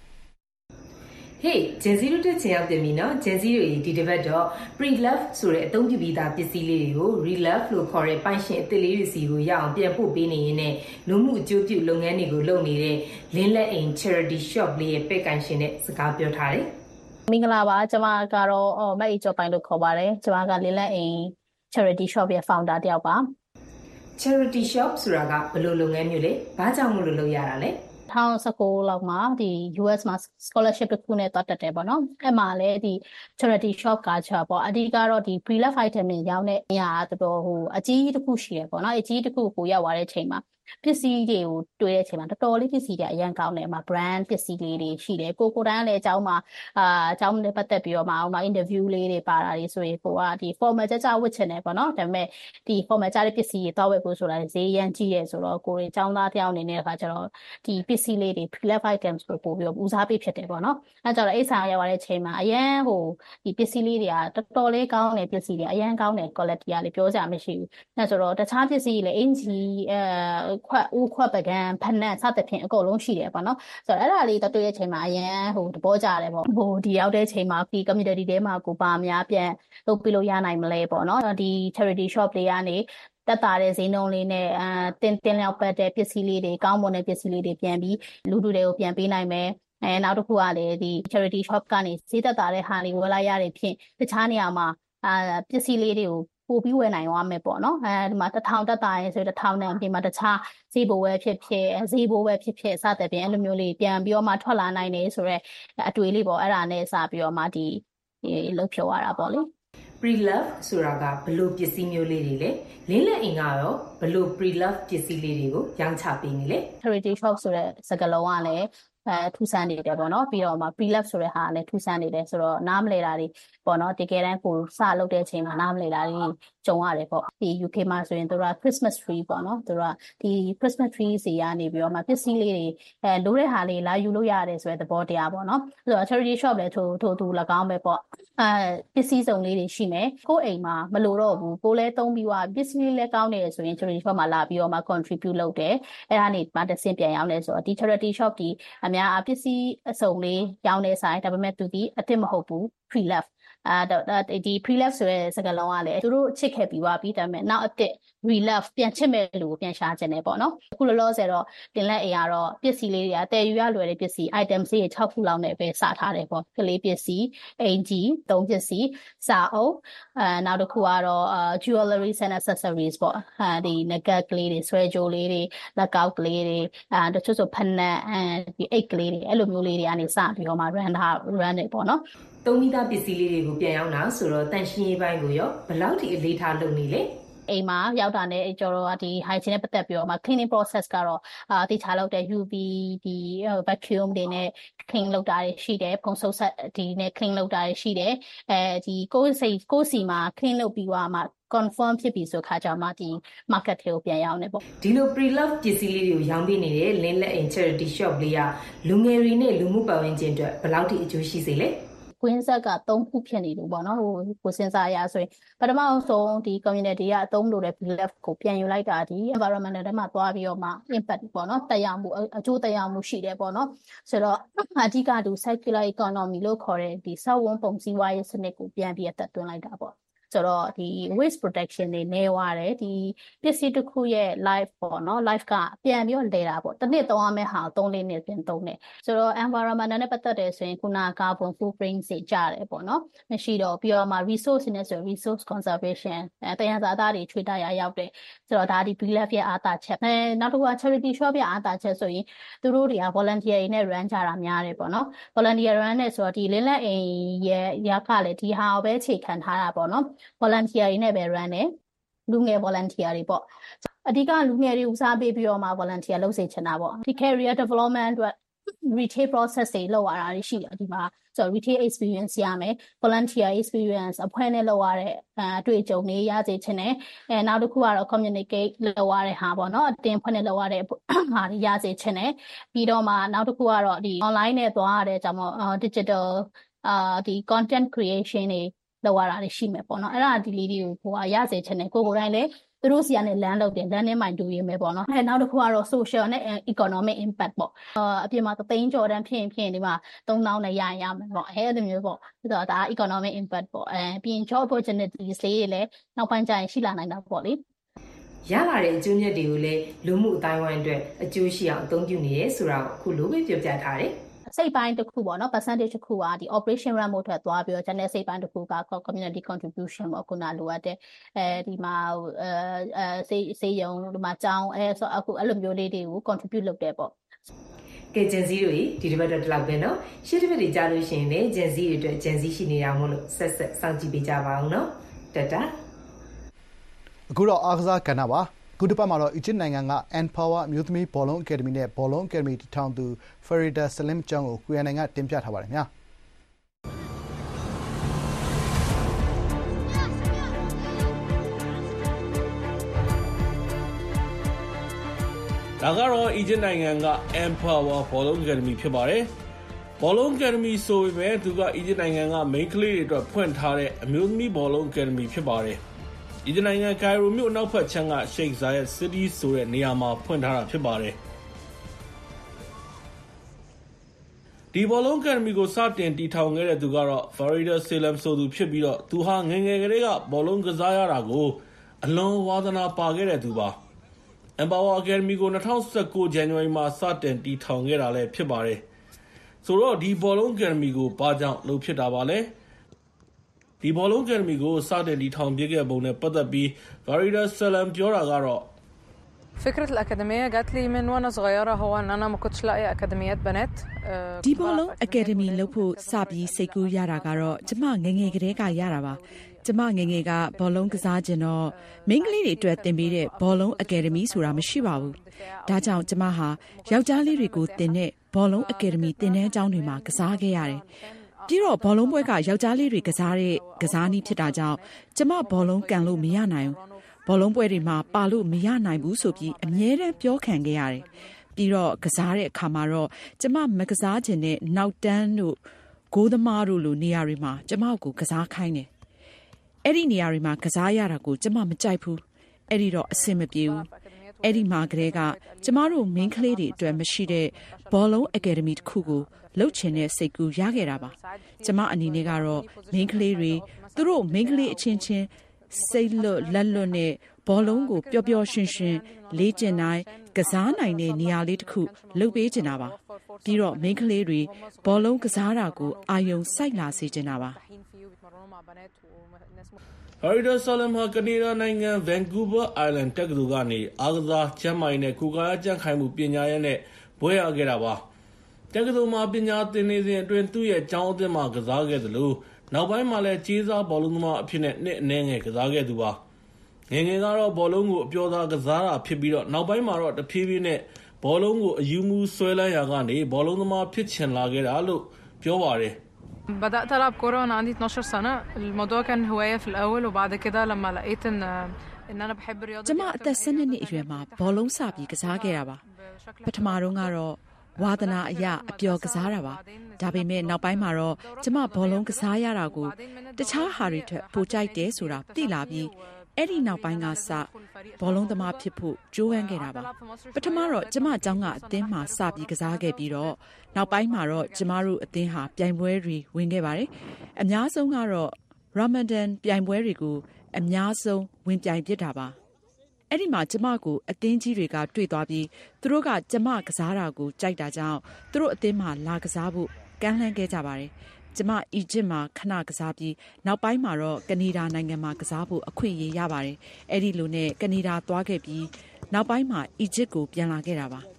Hey, Gen Z တို့တက်ချင်ရောက်တယ်မီနော် Gen Z တွေဒီတစ်ပတ်တော့ pre-love ဆိုတဲ့အသုံးပြုပြီးသားပစ္စည်းလေးတွေကို re-love လို့ခေါ်တဲ့ပိုင်ရှင်အသစ်လေးတွေစီကိုရအောင်ပြန်ပို့ပေးနေရင်းနဲ့လူမှုအကျိုးပြုလုပ်ငန်းတွေကိုလုပ်နေတဲ့ Lin Let In Charity Shop လေးရဲ့ပိတ်ကန်ရှင်နဲ့စကားပြောထားတယ်မင်္ဂလာပါကျွန်မကတော့မအေးကျော်ပိုင်လို့ခေါ်ပါတယ်ကျွန်မက Lin Let In Charity Shop ရဲ့ founder တယောက်ပါ Charity Shop ဆိုတာကဘယ်လိုလုပ်ငန်းမျိုးလဲဘာကြောင့်မလို့လုပ်ရတာလဲ two thousand nineteenလောက်မှာဒီ U S မှာ scholarship တစ်ခုနဲ့တွားတက်တယ်ပေါ့နော်အဲ့မှာလည်းဒီ charity shop culture ပေါ့အဓိကတော့ဒီ pre-love item တွေရောင်းတဲ့နေရာတော်တော်ဟိုအကြီးတစ်ခုရှိတယ်ပေါ့နော်အကြီးတစ်ခုကိုရောက်သွားတဲ့အချိန်မှာပစ္စည်းတွေကိုတွေ့တဲ့အချိန်မှာတော်တော်လေးပစ္စည်းတွေအရင်ကောင်းတယ်မှာ brand ပစ္စည်းလေးတွေရှိတယ်ကိုကိုတိုင်းလည်းအကြောင်းမှာအာအကြောင်းနဲ့ပတ်သက်ပြီးတော့မှအောင်မှာ interview လေးတွေပါတာတွေဆိုရင်ကိုကဒီ formal ကြကြဝတ်ချင်တယ်ပေါ့နော်ဒါပေမဲ့ဒီ formal ကြတဲ့ပစ္စည်းတွေတောက်ဝက်ဖို့ဆိုတာဈေးရမ်းကြီးတယ်ဆိုတော့ကိုတွေအကြောင်းသားတယောက်အနေနဲ့အခါကျတော့ဒီပစ္စည်းလေးတွေ pre-love items ကိုပို့ပြီးတော့ဦးစားပေးဖြစ်တယ်ပေါ့နော်အဲကြတော့အိတ်ဆောင်ရောက်တဲ့အချိန်မှာအရင်ဟိုဒီပစ္စည်းလေးတွေကတော်တော်လေးကောင်းတယ်ပစ္စည်းတွေအရင်ကောင်းတယ် quality ကလည်းပြောကြမရှိဘူးအဲဆိုတော့တခြားပစ္စည်းတွေလည်းအင်ဂျီအဲခွက်ဦးခွက်ပကံဖနက်စသဖြင့်အကုန်လုံးရှိတယ်ပေါ့နော်ဆိုတော့အဲ့ဒါလေးတွေ့တဲ့အချိန်မှာအရင်ဟိုသဘောကျတယ်ပေါ့ဟိုဒီရောက်တဲ့အချိန်မှာဒီ community ထဲမှာကိုပါများပြန်လုပ်ပြလို့ရနိုင်မလဲပေါ့နော်ဒီ charity shop တွေကနေတက်တာတဲ့ဈေးနှုန်းလေးနဲ့အဲတင်တင်လျောက်ပတ်တဲ့ပစ္စည်းလေးတွေကောင်းမွန်တဲ့ပစ္စည်းလေးတွေပြန်ပြီးလူလူတွေကိုပြန်ပေးနိုင်မယ်အဲနောက်တစ်ခုကလည်းဒီ charity shop ကနေဈေးတက်တာတဲ့ဟာလေးဝယ်လိုက်ရတဲ့ဖြင့်တခြားနေရာမှာအာပစ္စည်းလေးတွေကိုပို့ပြီးဝယ်နိုင်သွားမယ်ပေါ့နော်အဲဒီမှာတစ်ထောင်တက်တာရင်ဆိုတစ်ထောင်နဲ့အပြင်မှာတခြားဈေးဘိုးပဲဖြစ်ဖြစ်ဈေးဘိုးပဲဖြစ်ဖြစ်စသဖြင့်အဲ့လိုမျိုးလေးပြန်ပြီးတော့မှထွက်လာနိုင်တယ်ဆိုတော့အတွေ့လေးပေါ့အဲ့ဒါနဲ့စပြီးတော့မှဒီလှုပ်ဖြောရတာပေါ့လေ pre-love ဆိုတာကဘလို့ပစ္စည်းမျိုးလေးတွေလဲလင်းလက်အင်ကရောဘလို့ pre-love ပစ္စည်းလေးတွေကိုရောင်းချပေးနေလဲ charity shop ဆိုတဲ့စကားလုံးကလည်းအဲထူဆန်းနေတယ်ပေါ့နော်ပြီးတော့မှ pre-love ဆိုတဲ့ဟာကလည်းထူဆန်းနေတယ်ဆိုတော့နားမလဲတာတွေပေါ့နော်တကယ်တမ်းကိုစလုပ်တဲ့အချိန်မှာနားမလဲတာတွေကြုံရတယ်ပေါ့ဒီ U K မှာဆိုရင်တို့က Christmas tree ပေါ့နော်တို့ကဒီ Christmas tree စီကနေပြီးတော့မှပစ္စည်းလေးတွေအဲလိုတဲ့ဟာလေးလာယူလို့ရတယ်ဆိုတဲ့သဘောတရားပေါ့နော်ဆိုတော့ charity shop လည်းထို့ထို့သူ၎င်းပဲပေါ့အဲပစ္စည်းစုံလေးတွေရှိမယ်ကိုယ့်အိမ်မှာမလိုတော့ဘူးကိုလည်းသုံးပြီးွားပစ္စည်းလေးလည်းကောင်းနေတယ်ဆိုရင် charity shop မှာလာပြီးတော့မှ contribute လုပ်တယ်အဲ့ဒါနေမှတစ်ဆင့်ပြန်ရောက်နေဆိုတော့ဒီ charity shop ဒီအများအပစ္စည်းအစုံလေးရောင်းနေဆိုင်ဒါပေမဲ့သူဒီအစ်စ်မဟုတ်ဘူး pre-love အာဒီ pre-love ဆိုတဲ့စကားလုံးကလည်းသူတို့ချစ်ခဲ့ပြီးွားပြီးဒါပေမဲ့နောက်အစ်စ် re-love ပြန်ချစ်မဲ့လူကိုပြန်ရှာခြင်းနဲ့ပေါ့နော်အခုလောလောဆယ်တော့တင်လက်အိမ်ကတော့ပစ္စည်းလေးတွေကတည်ယူရလွယ်တဲ့ပစ္စည်း item စီ၆ခုလောက်နဲ့ပဲစထားတယ်ပေါ့ကလေးပစ္စည်းအင်ဂျီသုံးပစ္စည်းစာအုပ်အဲနောက်တစ်ခုကတော့ jewelries and accessories ပေါ့အဲဒီ nugget ကလေးတွေဆွဲကြိုးလေးတွေလက်ကောက်ကလေးတွေအဲတချို့ဆိုဖက်နက်အဲဒီအိတ်ကလေးတွေအဲ့လိုမျိုးလေးတွေကနေစပြီးတော့မှ run ထား run နေပေါ့နော်သုံးမိသားပစ္စည်းလေးတွေကိုပြန်ရောက်လာဆိုတော့တန်ရှင်းရေးပိုင်းကိုရောဘယ်လောက်ထိအလေးထားလုပ်နေလဲအိမ်မှာရောက်တာနဲ့ကျွန်တော်တို့ကဒီ hygiene နဲ့ပတ်သက်ပြီးတော့မှ cleaning process ကတော့အာတိချာလောက်တဲ့ U V ဒီ vacuum တွေနဲ့ clean လုပ်တာတွေရှိတယ်ဖုံးဆုပ်ဆက်ဒီနဲ့ clean လုပ်တာတွေရှိတယ်အဲဒီကိုယ်စိတ်ကိုယ်စီမှာ clean လုပ်ပြီးွားမှ confirm ဖြစ်ပြီဆိုခါကြမှာဒီ market ထဲကိုပြန်ရောက်နေပေါ့ဒီလို pre-love ပစ္စည်းလေးတွေကိုရောင်းပေးနေတဲ့ Lin Let In Charity Shop လေးကလူငယ်တွေနဲ့လူမှုပတ်ဝန်းကျင်အတွက်ဘယ်လောက်ထိအကျိုးရှိစေလဲ queen ဆက်ကသုံးခုဖြစ်နေလို့ပေါ့နော်ဟိုကိုစဉ်းစားရဆိုရင်ပထမဆုံးဒီ community ကအသုံးလို့တဲ့ belief ကိုပြန်ယူလိုက်တာဒီ environmental ထဲမှာသွားပြီးတော့မှ impact ပေါ့နော်တက်ရောက်မှုအကျိုးတက်ရောက်မှုရှိတယ်ပေါ့နော်ဆိုတော့အဓိကဒီ circular economy လို့ခေါ်တဲ့ဒီစောက်ဝန်းပုံစည်းဝါးရေးစနစ်ကိုပြန်ပြီးအသက်သွင်းလိုက်တာပေါ့ဆိုတော့ဒီ waste protection တွေနေသွားတယ်ဒီပစ္စည်းတစ်ခုရဲ့ life ပေါ့နော် life ကပြန်ပြီးတော့လဲတာပေါ့တစ်နှစ်သုံးရမယ့်ဟာသုံးလေးနှစ်ပြန်သုံးတယ်ဆိုတော့ environment နဲ့ပတ်သက်တယ်ဆိုရင်ခုန carbon footprint တွေကျတယ်ပေါ့နော်မရှိတော့ပြီးတော့မှ resource နဲ့ဆို resource conservation အဲတရားစာသားတွေချွေတာရရောက်တယ်ဆိုတော့ဒါဒီ belief ရဲ့အားသာချက်အဲနောက်တစ်ခုက charity shop ရဲ့အားသာချက်ဆိုရင်သူတို့တွေက volunteer တွေနဲ့ run ကြတာများတယ်ပေါ့နော် volunteer run နဲ့ဆိုတော့ဒီလင်းလက်အိမ်ရဲ့ရကလည်းဒီဟာကိုပဲခြေခံထားတာပေါ့နော်volunteer တွေနဲ့ပဲ run တယ်လူငယ် volunteer တွေပေါ့အဓိကလူငယ်တွေဦးစားပေးပြီးတော့မှ volunteer လုပ်စေချင်တာပေါ့ဒီ career development အတွက် retail process တွေလုပ်ရတာရှိတယ်ဒီမှာဆိုတော့ retail experience ရမယ် volunteer experience အဖွဲ့နဲ့လုပ်ရတဲ့အတွေ့အကြုံတွေရစေချင်တယ်အဲနောက်တစ်ခုကတော့ communicate လုပ်ရတဲ့ဟာပေါ့နော်အတင်းဖွဲ့နဲ့လုပ်ရတဲ့ဟာတွေရစေချင်တယ်ပြီးတော့မှနောက်တစ်ခုကတော့ဒီ online နဲ့သွားရတဲ့ကြောင့် digital အာဒီ content creation တွေလောက်ရတာရှိမယ်ပေါ့နော်အဲ့ဒါဒီလေးတွေကိုဟိုရစေချင်တယ်ကိုကိုတိုင်းလည်းသူတို့စီကနေလမ်းလုပ်တယ်လမ်းနဲ့မှတူရေးမယ်ပေါ့နော်အဲနောက်တစ်ခုကတော့ social နဲ့ economic impact ပေါ့အပြင်မှာသသိန်းကျော်တန်းဖြစ်ရင်ဖြစ်ရင်ဒီမှာသုံးသောင်းနဲ့ရရမယ်ပေါ့အဲအဲ့လိုမျိုးပေါ့ဆိုတော့ဒါ economic impact ပေါ့အဲပြီးရင် job opportunities လေးတွေလည်းနောက်ပိုင်းကျရင်ရှိလာနိုင်တာပေါ့လေရလာတဲ့အကျိုးမြတ်တွေကိုလည်းလူမှုအတိုင်းအဝိုင်းအတွက်အကျိုးရှိအောင်အသုံးပြုနေရဲဆိုတာကိုအခုလိုပဲပြောပြထားတယ်စိတ်ပိုင်းတစ်ခုပေါ့နော် percentage တစ်ခုကဒီ operation run မို့ထွက်သွားပြီးတော့ channel စိတ်ပိုင်းတစ်ခုက community contribution ပေါ့ခုနလိုအပ်တဲ့အဲဒီမှာအဲအဲစေးစေးရုံဒီမှာကြောင်းအဲဆိုအခုအဲ့လိုမျိုးလေးတွေကို contribute လုပ်တယ်ပေါ့ကဲဂျန်စီတို့ဒီတစ်ပတ်တော့ဒီလောက်ပဲနော်ရှေ့တစ်ပတ်တွေကြားလို့ရှိရင်လည်းဂျန်စီတွေအတွက်ဂျန်စီရှိနေတာမို့လို့ဆက်ဆက်စောင့်ကြည့်ပေးကြပါအောင်နော်တတအခုတော့အားကစားကဏ္ဍပါခုတစ်ပတ်မှာတော့အီဂျစ်နိုင်ငံက Empower အမျိုးသမီးဘောလုံးအကယ်ဒမီနဲ့ဘောလုံးအကယ်ဒမီတည်ထောင်သူ Farida Salim ကျောင်းကိုကိုရန်နိုင်ကတင်ပြထားပါတယ်ခင်ဗျာဒါကတော့အီဂျစ်နိုင်ငံက Empower ဘောလုံးအကယ်ဒမီဖြစ်ပါတယ်ဘောလုံးအကယ်ဒမီဆိုပေမဲ့သူကအီဂျစ်နိုင်ငံက main ကလေးတွေအတွက်ဖွင့်ထားတဲ့အမျိုးသမီးဘောလုံးအကယ်ဒမီဖြစ်ပါတယ်အီဂျစ်နိုင်ငံကိုင်ရိုမြို့နောက်ဘက်ခြမ်းက Sheikh Zayed City ဆိုတဲ့နေရာမှာဖွင့်ထားတာဖြစ်ပါတယ်ဒီဘောလုံးအကယ်ဒမီကိုစတင်တည်ထောင်ခဲ့တဲ့သူကတော့ Farida Salim ဆိုသူဖြစ်ပြီးတော့သူဟာငယ်ငယ်ကလေးကဘောလုံးကစားရတာကိုအလွန်ဝါသနာပါခဲ့တဲ့သူပါ Empower Academy ကို၂၀၁၉ January မှာစတင်တည်ထောင်ခဲ့တာလည်းဖြစ်ပါတယ်ဆိုတော့ဒီဘောလုံးအကယ်ဒမီကိုဘာကြောင့်လုပ်ဖြစ်တာပါလဲဒီဘောလုံးအကယ်ဒမီကိုစတင်တည်ထောင်ပြခဲ့ပုံနဲ့ပတ်သက်ပြီး Farida Salim ပြောတာကတော့ فكرة الأكاديمية جات لي من وأنا صغيرة هو أن أنا ما كنتش لاقية أكاديميات بنات ဒီဘောလုံးအကယ်ဒမီလုပ်ဖို့စပြီးစိတ်ကူးရတာကတော့ကျမငယ်ငယ်ကတည်းကရတာပါကျမငယ်ငယ်ကဘောလုံးကစားခြင်းတော့မိန်းကလေးတွေအတွက်သင်ပေးတဲ့ဘောလုံးအကယ်ဒမီဆိုတာမရှိပါဘူးဒါကြောင့်ကျမဟာယောက်ျားလေးတွေကိုသင်တဲ့ဘောလုံးအကယ်ဒမီသင်တန်းကျောင်းတွေမှာကစားခဲ့ရတယ်ပြီးတော့ဘောလုံးပွဲကယောက်ျားလေးတွေကစားတဲ့ကစားနည်းဖြစ်တာကြောင့်ကျမဘောလုံးကန်လို့မရနိုင်ဘူးဘောလုံးပွဲတွေမှာပါလို့မရနိုင်ဘူးဆိုပြီးအမြဲတမ်းပြောခံခဲ့ရတယ်ပြီးတော့ကစားတဲ့အခါမှာတော့ကျမမကစားခြင်းနဲ့နောက်တန်းတို့ဂိုးသမားတို့လိုနေရာတွေမှာကျမကိုကစားခိုင်းတယ်အဲ့ဒီနေရာတွေမှာကစားရတာကိုကျမမကြိုက်ဘူးအဲ့ဒီတော့အဆင်မပြေဘူးအဲ့ဒီမှာကလေးကကျမတို့မိန်းကလေးတွေအတွက်မရှိတဲ့ဘောလုံးအကယ်ဒမီတစ်ခုကိုလှုပ်ချင်တဲ့စိတ်ကူးရခဲ့တာပါကျမအနေနဲ့ကတော့မိန်းကလေးတွေသူတို့မိန်းကလေးအချင်းချင်းစိတ်လွတ်လက်လွတ်နဲ့ဘောလုံးကိုပျော်ပျော်ရွှင်ရွှင်လေ့ကျင့်နိုင်ကစားနိုင်တဲ့နေရာလေးတစ်ခုလုပ်ပေးချင်တာပါပြီးတော့မိန်းကလေးတွေဘောလုံးကစားတာကိုအာရုံစိုက်လာစေချင်တာပါ Farida Salim ဟာကနေဒါနိုင်ငံ Vancouver Island တက္ကသိုလ်ကနေအားကစားကျန်းမာရေးနဲ့ကုကာယကြံ့ခိုင်မှုပညာရပ်နဲ့ဘွဲ့ရခဲ့တာပါတက္ကသိုလ်မှာပညာသင်နေစဉ်အတွင်းသူ့ရဲ့ကျောင်းအသင်းမှာကစားခဲ့သလိုနောက်ပိုင်းမှာလည်းကြေးစားဘောလုံးသမားအဖြစ်နဲ့နှစ်အနည်းငယ်ကစားခဲ့သူပါငယ်ငယ်ကတော့ဘောလုံးကိုအပျော်သာကစားတာဖြစ်ပြီးတော့နောက်ပိုင်းမှာတော့တဖြည်းဖြည်းနဲ့ဘောလုံးကိုအယူမူဆွဲလန်းရာကနေဘောလုံးသမားဖြစ်ချင်လာခဲ့တာလို့ပြောပါတယ် بدأت ألعب كورة وأنا عندي اثناشر سنة الموضوع كان هواية في الأول وبعد كده لما لقيت إن إن أنا بحب الرياضة ကျမအသက်၁၂နှစ်အရွယ်မှာဘောလုံးစပြီးကစားခဲ့တာပါပထမတော့ကတော့ဝါသနာအရအပျော်ကစားတာပါဒါပေမဲ့နောက်ပိုင်းမှာတော့ကျမဘောလုံးကစားရတာကိုတခြားဟာတွေထက်ပိုကြိုက်တယ်ဆိုတာသိလာပြီးအဲ့ဒီနောက်ပိုင်းကစဘောလုံးသမားဖြစ်ဖို့ကြိုးပမ်းခဲ့တာပါပထမတော့ကျမအကြောင်းကအသင်းမှာစပြီးကစားခဲ့ပြီးတော့နောက်ပိုင်းမှာတော့ကျမတို့အသင်းဟာပြိုင်ပွဲတွေဝင်ခဲ့ပါတယ်အများဆုံးကတော့ Ramadan ပြိုင်ပွဲတွေကိုအများဆုံးဝင်ပြိုင်ဖြစ်တာပါအဲ့ဒီမှာကျမကိုအသင်းကြီးတွေကတွေ့သွားပြီးသူတို့ကကျမကစားတာကိုကြိုက်တာကြောင့်သူတို့အသင်းမှာလာကစားဖို့ကမ်းလှမ်းခဲ့ကြပါတယ်ကျမအီဂျစ်မှာခဏကစားပြီးနောက်ပိုင်းမှာတော့ကနေဒါနိုင်ငံမှာကစားဖို့အခွင့်အရေးရပါတယ်အဲ့ဒီလိုနဲ့ကနေဒါသွားခဲ့ပြီးနောက်ပိုင်းမှာအီဂျစ်ကိုပြန်လာခဲ့တာပါ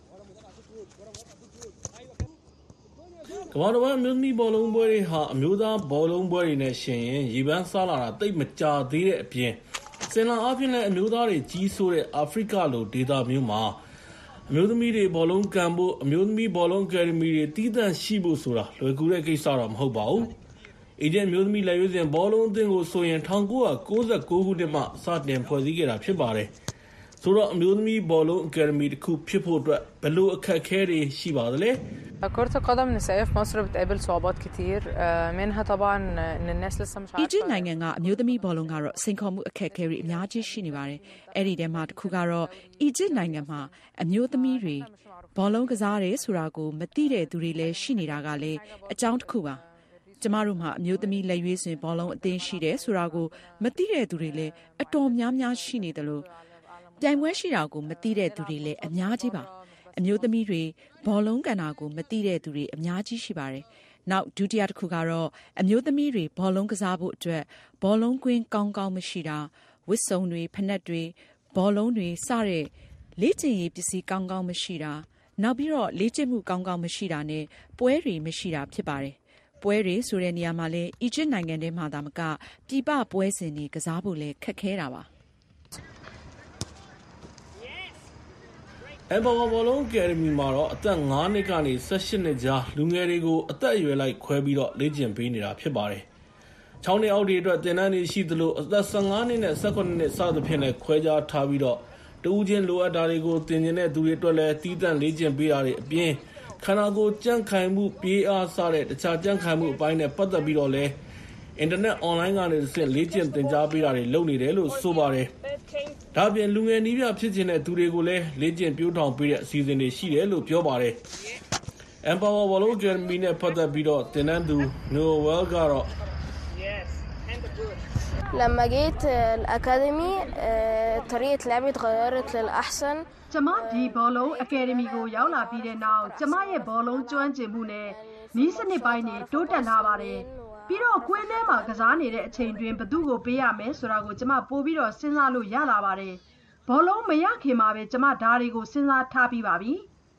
ကမ္ဘာတစ်ဝန်းအမျိုးသမီးဘောလုံးပွဲတွေဟာအမျိုးသားဘောလုံးပွဲတွေနဲ့ရှင်ရင်ရေပန်းစားလာတာတိတ်မကြာသေးတဲ့အပြင်စင်လာအပြင်လည်းအမျိုးသားတွေကြီးစိုးတဲ့အာဖရိကလိုဒေသမျိုးမှာအမျိုးသမီးတွေဘောလုံးကန်ဖို့အမျိုးသမီးဘောလုံးအကယ်ဒမီတွေတည်တံ့ရှိဖို့ဆိုတာလွယ်ကူတဲ့ကိစ္စတော့မဟုတ်ပါဘူး။အေဂျင့်အမျိုးသမီးလက်ရွေးစင်ဘောလုံးအသင်းကိုဆိုရင်၁၉၉၉ခုနှစ်မှစတင်ဖွဲ့စည်းခဲ့တာဖြစ်ပါတယ်။ဆိုတော့အမျိုးသမီးဘောလုံးအကယ်ဒမီတစ်ခုဖြစ်ဖို့အတွက်ဘယ်လိုအခက်အခဲတွေရှိပါသလဲ။ كرة القدم النسائية في مصر بتقابل صعوبات كتير منها طبعا إن الناس لسه مش عارفة အီဂျစ်နိုင်ငံကအမျိုးသမီးဘောလုံးကတော့စိန်ခေါ်မှုအခက်အခဲတွေအများကြီးရှိနေပါတယ်။အဲ့ဒီထဲမှာတစ်ခုကတော့အီဂျစ်နိုင်ငံမှာအမျိုးသမီးတွေဘောလုံးကစားတယ်ဆိုတာကိုမသိတဲ့သူတွေလည်းရှိနေတာကလည်းအကြောင်းတစ်ခုပါ။ကျမတို့မှာအမျိုးသမီးလက်ရွေးစင်ဘောလုံးအသင်းရှိတယ်ဆိုတာကိုမသိတဲ့သူတွေလည်းအတော်များများရှိနေတယ်လို့ပြိုင်ပွဲရှိတာကိုမသိတဲ့သူတွေလည်းအများကြီးပါ။အမျိုးသမီးတွေဘောလုံးကန်တာကိုမသိတဲ့သူတွေအများကြီးရှိပါတယ်။နောက်ဒုတိယတစ်ခုကတော့အမျိုးသမီးတွေဘောလုံးကစားဖို့အတွက်ဘောလုံးကွင်းကောင်းကောင်းမရှိတာဝတ်စုံတွေဖနက်တွေဘောလုံးတွေစတဲ့လေ့ကျင့်ရေးပစ္စည်းကောင်းကောင်းမရှိတာနောက်ပြီးတော့လေ့ကျင့်မှုကောင်းကောင်းမရှိတာနဲ့ပွဲတွေမရှိတာဖြစ်ပါတယ်။ပွဲတွေဆိုတဲ့နေရာမှာလဲအီဂျစ်နိုင်ငံထဲမှာသာမကပြည်ပပွဲစဉ်တွေကစားဖို့လဲခက်ခဲတာပါ။အမ်ဘာဝါဘောလုံးအကယ်ဒမီမှာတော့အသက်၅နှစ်ကနေ၁၈နှစ်ကြားလူငယ်တွေကိုအသက်အရွယ်လိုက်ခွဲပြီးတော့လေ့ကျင့်ပေးနေတာဖြစ်ပါတယ်။၆နှစ်အောက်တွေအတွက်သင်တန်းတွေရှိသလိုအသက်၁၅နှစ်နဲ့၁၇နှစ်စသဖြင့်လည်းခွဲခြားထားပြီးတော့တဦးချင်းလိုအပ်တာတွေကိုသင်ကျင်တဲ့သူတွေအတွက်လည်းတည်တံ့လေ့ကျင့်ပေးတာတွေအပြင်ခန္ဓာကိုယ်ကြံ့ခိုင်မှုပြေးအားစတဲ့တခြားကြံ့ခိုင်မှုအပိုင်းနဲ့ပတ်သက်ပြီးတော့လည်းအင်တာနက်အွန်လိုင်းကနေတစ်ဆင့်လေ့ကျင့်သင်ကြားပေးတာတွေလုပ်နေတယ်လို့ဆိုပါတယ်။ဒါ့အပြင်လူငယ်နည်းပြဖြစ်ချင်တဲ့သူတွေကိုလည်းလေ့ကျင့်ပြိုးထောင်ပေးတဲ့အစီအစဉ်တွေရှိတယ်လို့ပြောပါတယ်။ Empower Ballon Academy နဲ့ပတ်သက်ပြီးတော့သင်တန်းသူ Noel ကတော့ لما جيت الأكاديمي طريقة لعبي اتغيرت للأحسن ကျမဒီဘောလုံးအကယ်ဒမီကိုရောက်လာပြီးတဲ့နောက်ကျမရဲ့ဘောလုံးကျွမ်းကျင်မှုနဲ့နီးစနစ်ပိုင်းတွေတိုးတက်လာပါတယ်ပြီးတော့ကွင်းထဲမှာကစားနေတဲ့အချိန်တွင်ဘသူ့ကိုပေးရမယ်ဆိုတာကိုကျမပို့ပြီးတော့စဉ်းစားလို့ရလာပါတယ်ဘောလုံးမရခင်မှာပဲကျမဓာတ်တွေကိုစဉ်းစားထားပြီးပါပြီ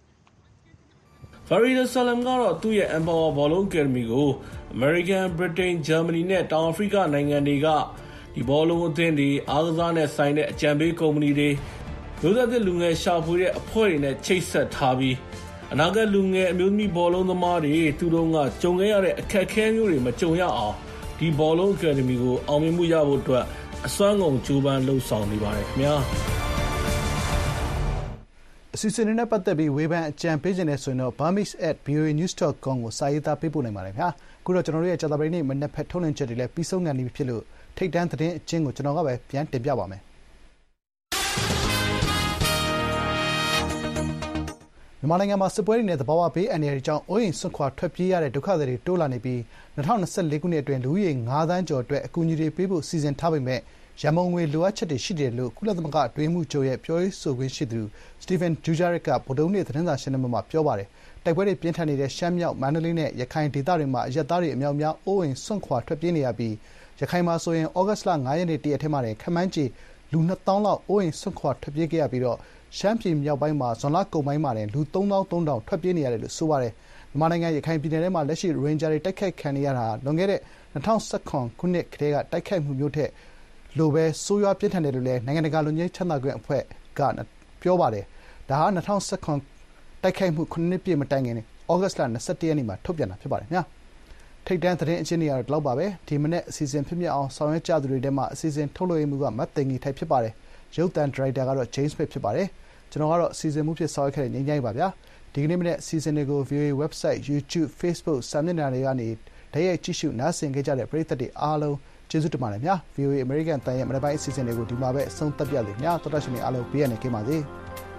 Farida Salam ကတော့သူ့ရဲ့ Empower Ballon Academy ကို American, Britain, Germany နဲ့တောင်အာဖရိကနိုင်ငံတွေကဒီဘောလုံးအသင်းတွေအားကစားနဲ့ဆိုင်တဲ့အကြံပေးကုမ္ပဏီတွေမျိုးဆက်သစ်လူငယ်ရှာဖွေတဲ့အဖွဲ့တွေနဲ့ချိတ်ဆက်ထားပြီးအနာဂတ်လူငယ်အမျိုးသမီးဘောလုံးသမားတွေသူတို့ကကြုံခဲ့ရတဲ့အခက်အခဲမျိုးတွေမကြုံရအောင်ဒီဘောလုံး Academy ကိုအောင်မြင်မှုရဖို့အတွက်အစွမ်းကုန်ကြိုးပမ်းလှုပ်ဆောင်နေပါတယ်ခင်ဗျာအစီအစဉ်နဲ့ပတ်သက်ပြီးဝေဖန်အကြံပေးခြင်းနဲ့ဆိုရင်တော့ burmese at v o a news dot com ကိုစာရေးသားပေးပို့နိုင်ပါတယ်ခင်ဗျာအခုတော့ကျွန်တော်တို့ရဲ့ကြာသပတေးနေ့မနက်ဖက်ထုတ်လွှင့်ချက်တွေလည်းပြီးဆုံးနေပြီဖြစ်လို့ထိတ်တန်းသတင်းအချင်းကိုကျွန်တော်ကပဲပြန်တင်ပြပါမယ်မြန်မာနိုင်ငံမှာစစ်ပွဲတွေနဲ့သဘာဝဘေးအန္တရာယ်တွေကြောင့်အိုးအိမ်စွန့်ခွာထွက်ပြေးရတဲ့ဒုက္ခသည်တွေတိုးလာနေပြီး၂၀၂၄ခုနှစ်အတွင်းလူဦးရေ၅သန်းကျော်အတွက်အကူအညီတွေပေးဖို့စီစဉ်ထားပေမဲ့ရန်ပုံငွေလိုအပ်ချက်တွေရှိတယ်လို့ကုလသမဂ္ဂအတွင်းမှုချုပ်ရဲ့ပြောရေးဆိုခွင့်ရှိသူစတီဗန်ဒူဂျာရစ်ကဗုဒ္ဓဟူးနေ့သတင်းစာရှင်းလင်းပွဲမှာပြောပါတယ်။တိုက်ပွဲတွေပြင်းထန်နေတဲ့ရှမ်းမြောက်မန္တလေးနဲ့ရခိုင်ဒေသတွေမှာအရပ်သားတွေအများအများအိုးအိမ်စွန့်ခွာထွက်ပြေးနေရပြီးရခိုင်မှာဆိုရင်ဩဂတ်စ်လ၅ရက်နေ့တရက်ထဲမှာခန့်မှန်းခြေလူနှစ်သောင်းလောက်အိုးအိမ်စွန့်ခွာထွက်ပြေးခဲ့ရပြီးတော့ရှမ်းပြည်မြောက်ပိုင်းမှာဇွန်လကုန်ပိုင်းမှာလူသုံးသောင်းသုံးထောင်ထွက်ပြေးနေရတယ်လို့ဆိုပါတယ်။မြန်မာနိုင်ငံရခိုင်ပြည်နယ်ထဲမှာလက်ရှိရိုဟင်ဂျာတွေတိုက်ခိုက်ခံနေရတာလွန်ခဲ့တဲ့၂၀၁၇ခုနှစ်ကတည်းကတိုက်ခိုက်မှုမျိုးထက်လိုပဲဆိုးရွားပြင်းထန်တယ်လို့လည်းနိုင်ငံတကာလူငယ်ချမ်းသာခွင့်အဖွဲ့ကပြောပါတယ်။ဒါဟာ၂၀၁၇တိုက်ခိုက်မှုခုနှစ်ပြည့်မတိုင်ခင်ဩဂတ်စ်လ၂၁ရက်နေ့မှာထုတ်ပြန်တာဖြစ်ပါတယ်ခင်ဗျာ။ထိတ်တန်းသတင်းအချင်းတွေကတော့ဒီလောက်ပါပဲ။ဒီမနေ့အစီအစဉ်ဖြစ်မြအောင်ဆောင်ရွက်ကြသူတွေထဲမှာအစီအစဉ်ထုတ်လွှင့်မှုကမတ်တင်ကြီးထိုက်ဖြစ်ပါတယ်။ရုပ်သံဒါရိုက်တာကတော့ James Smith ဖြစ်ပါတယ်။ကျွန်တော်ကတော့အစီအစဉ်မှုဖြစ်ဆောင်ရွက်ခဲ့တဲ့ငြိမ်းချမ်းရေးပါဗျာ။ဒီကနေ့မနေ့အစီအစဉ်တွေကို ဗီအိုအေ website, YouTube, Facebook စာမျက်နှာတွေကနေတိုက်ရိုက်ကြည့်ရှုနားဆင်ခဲ့ကြတဲ့ပရိသတ်တွေအားလုံးကျေးဇူးတင်ပါတယ်ဗျာ ဗီအိုအေ အမေရိကန်တန်ရဲ့မနေ့ပိုင်းအစီအစဉ်တွေကိုဒီမှာပဲအဆုံးသတ်ပြလို့ညတော်တော်ရှင်တွေအားလုံးဘေးရန်နေကြပါစေ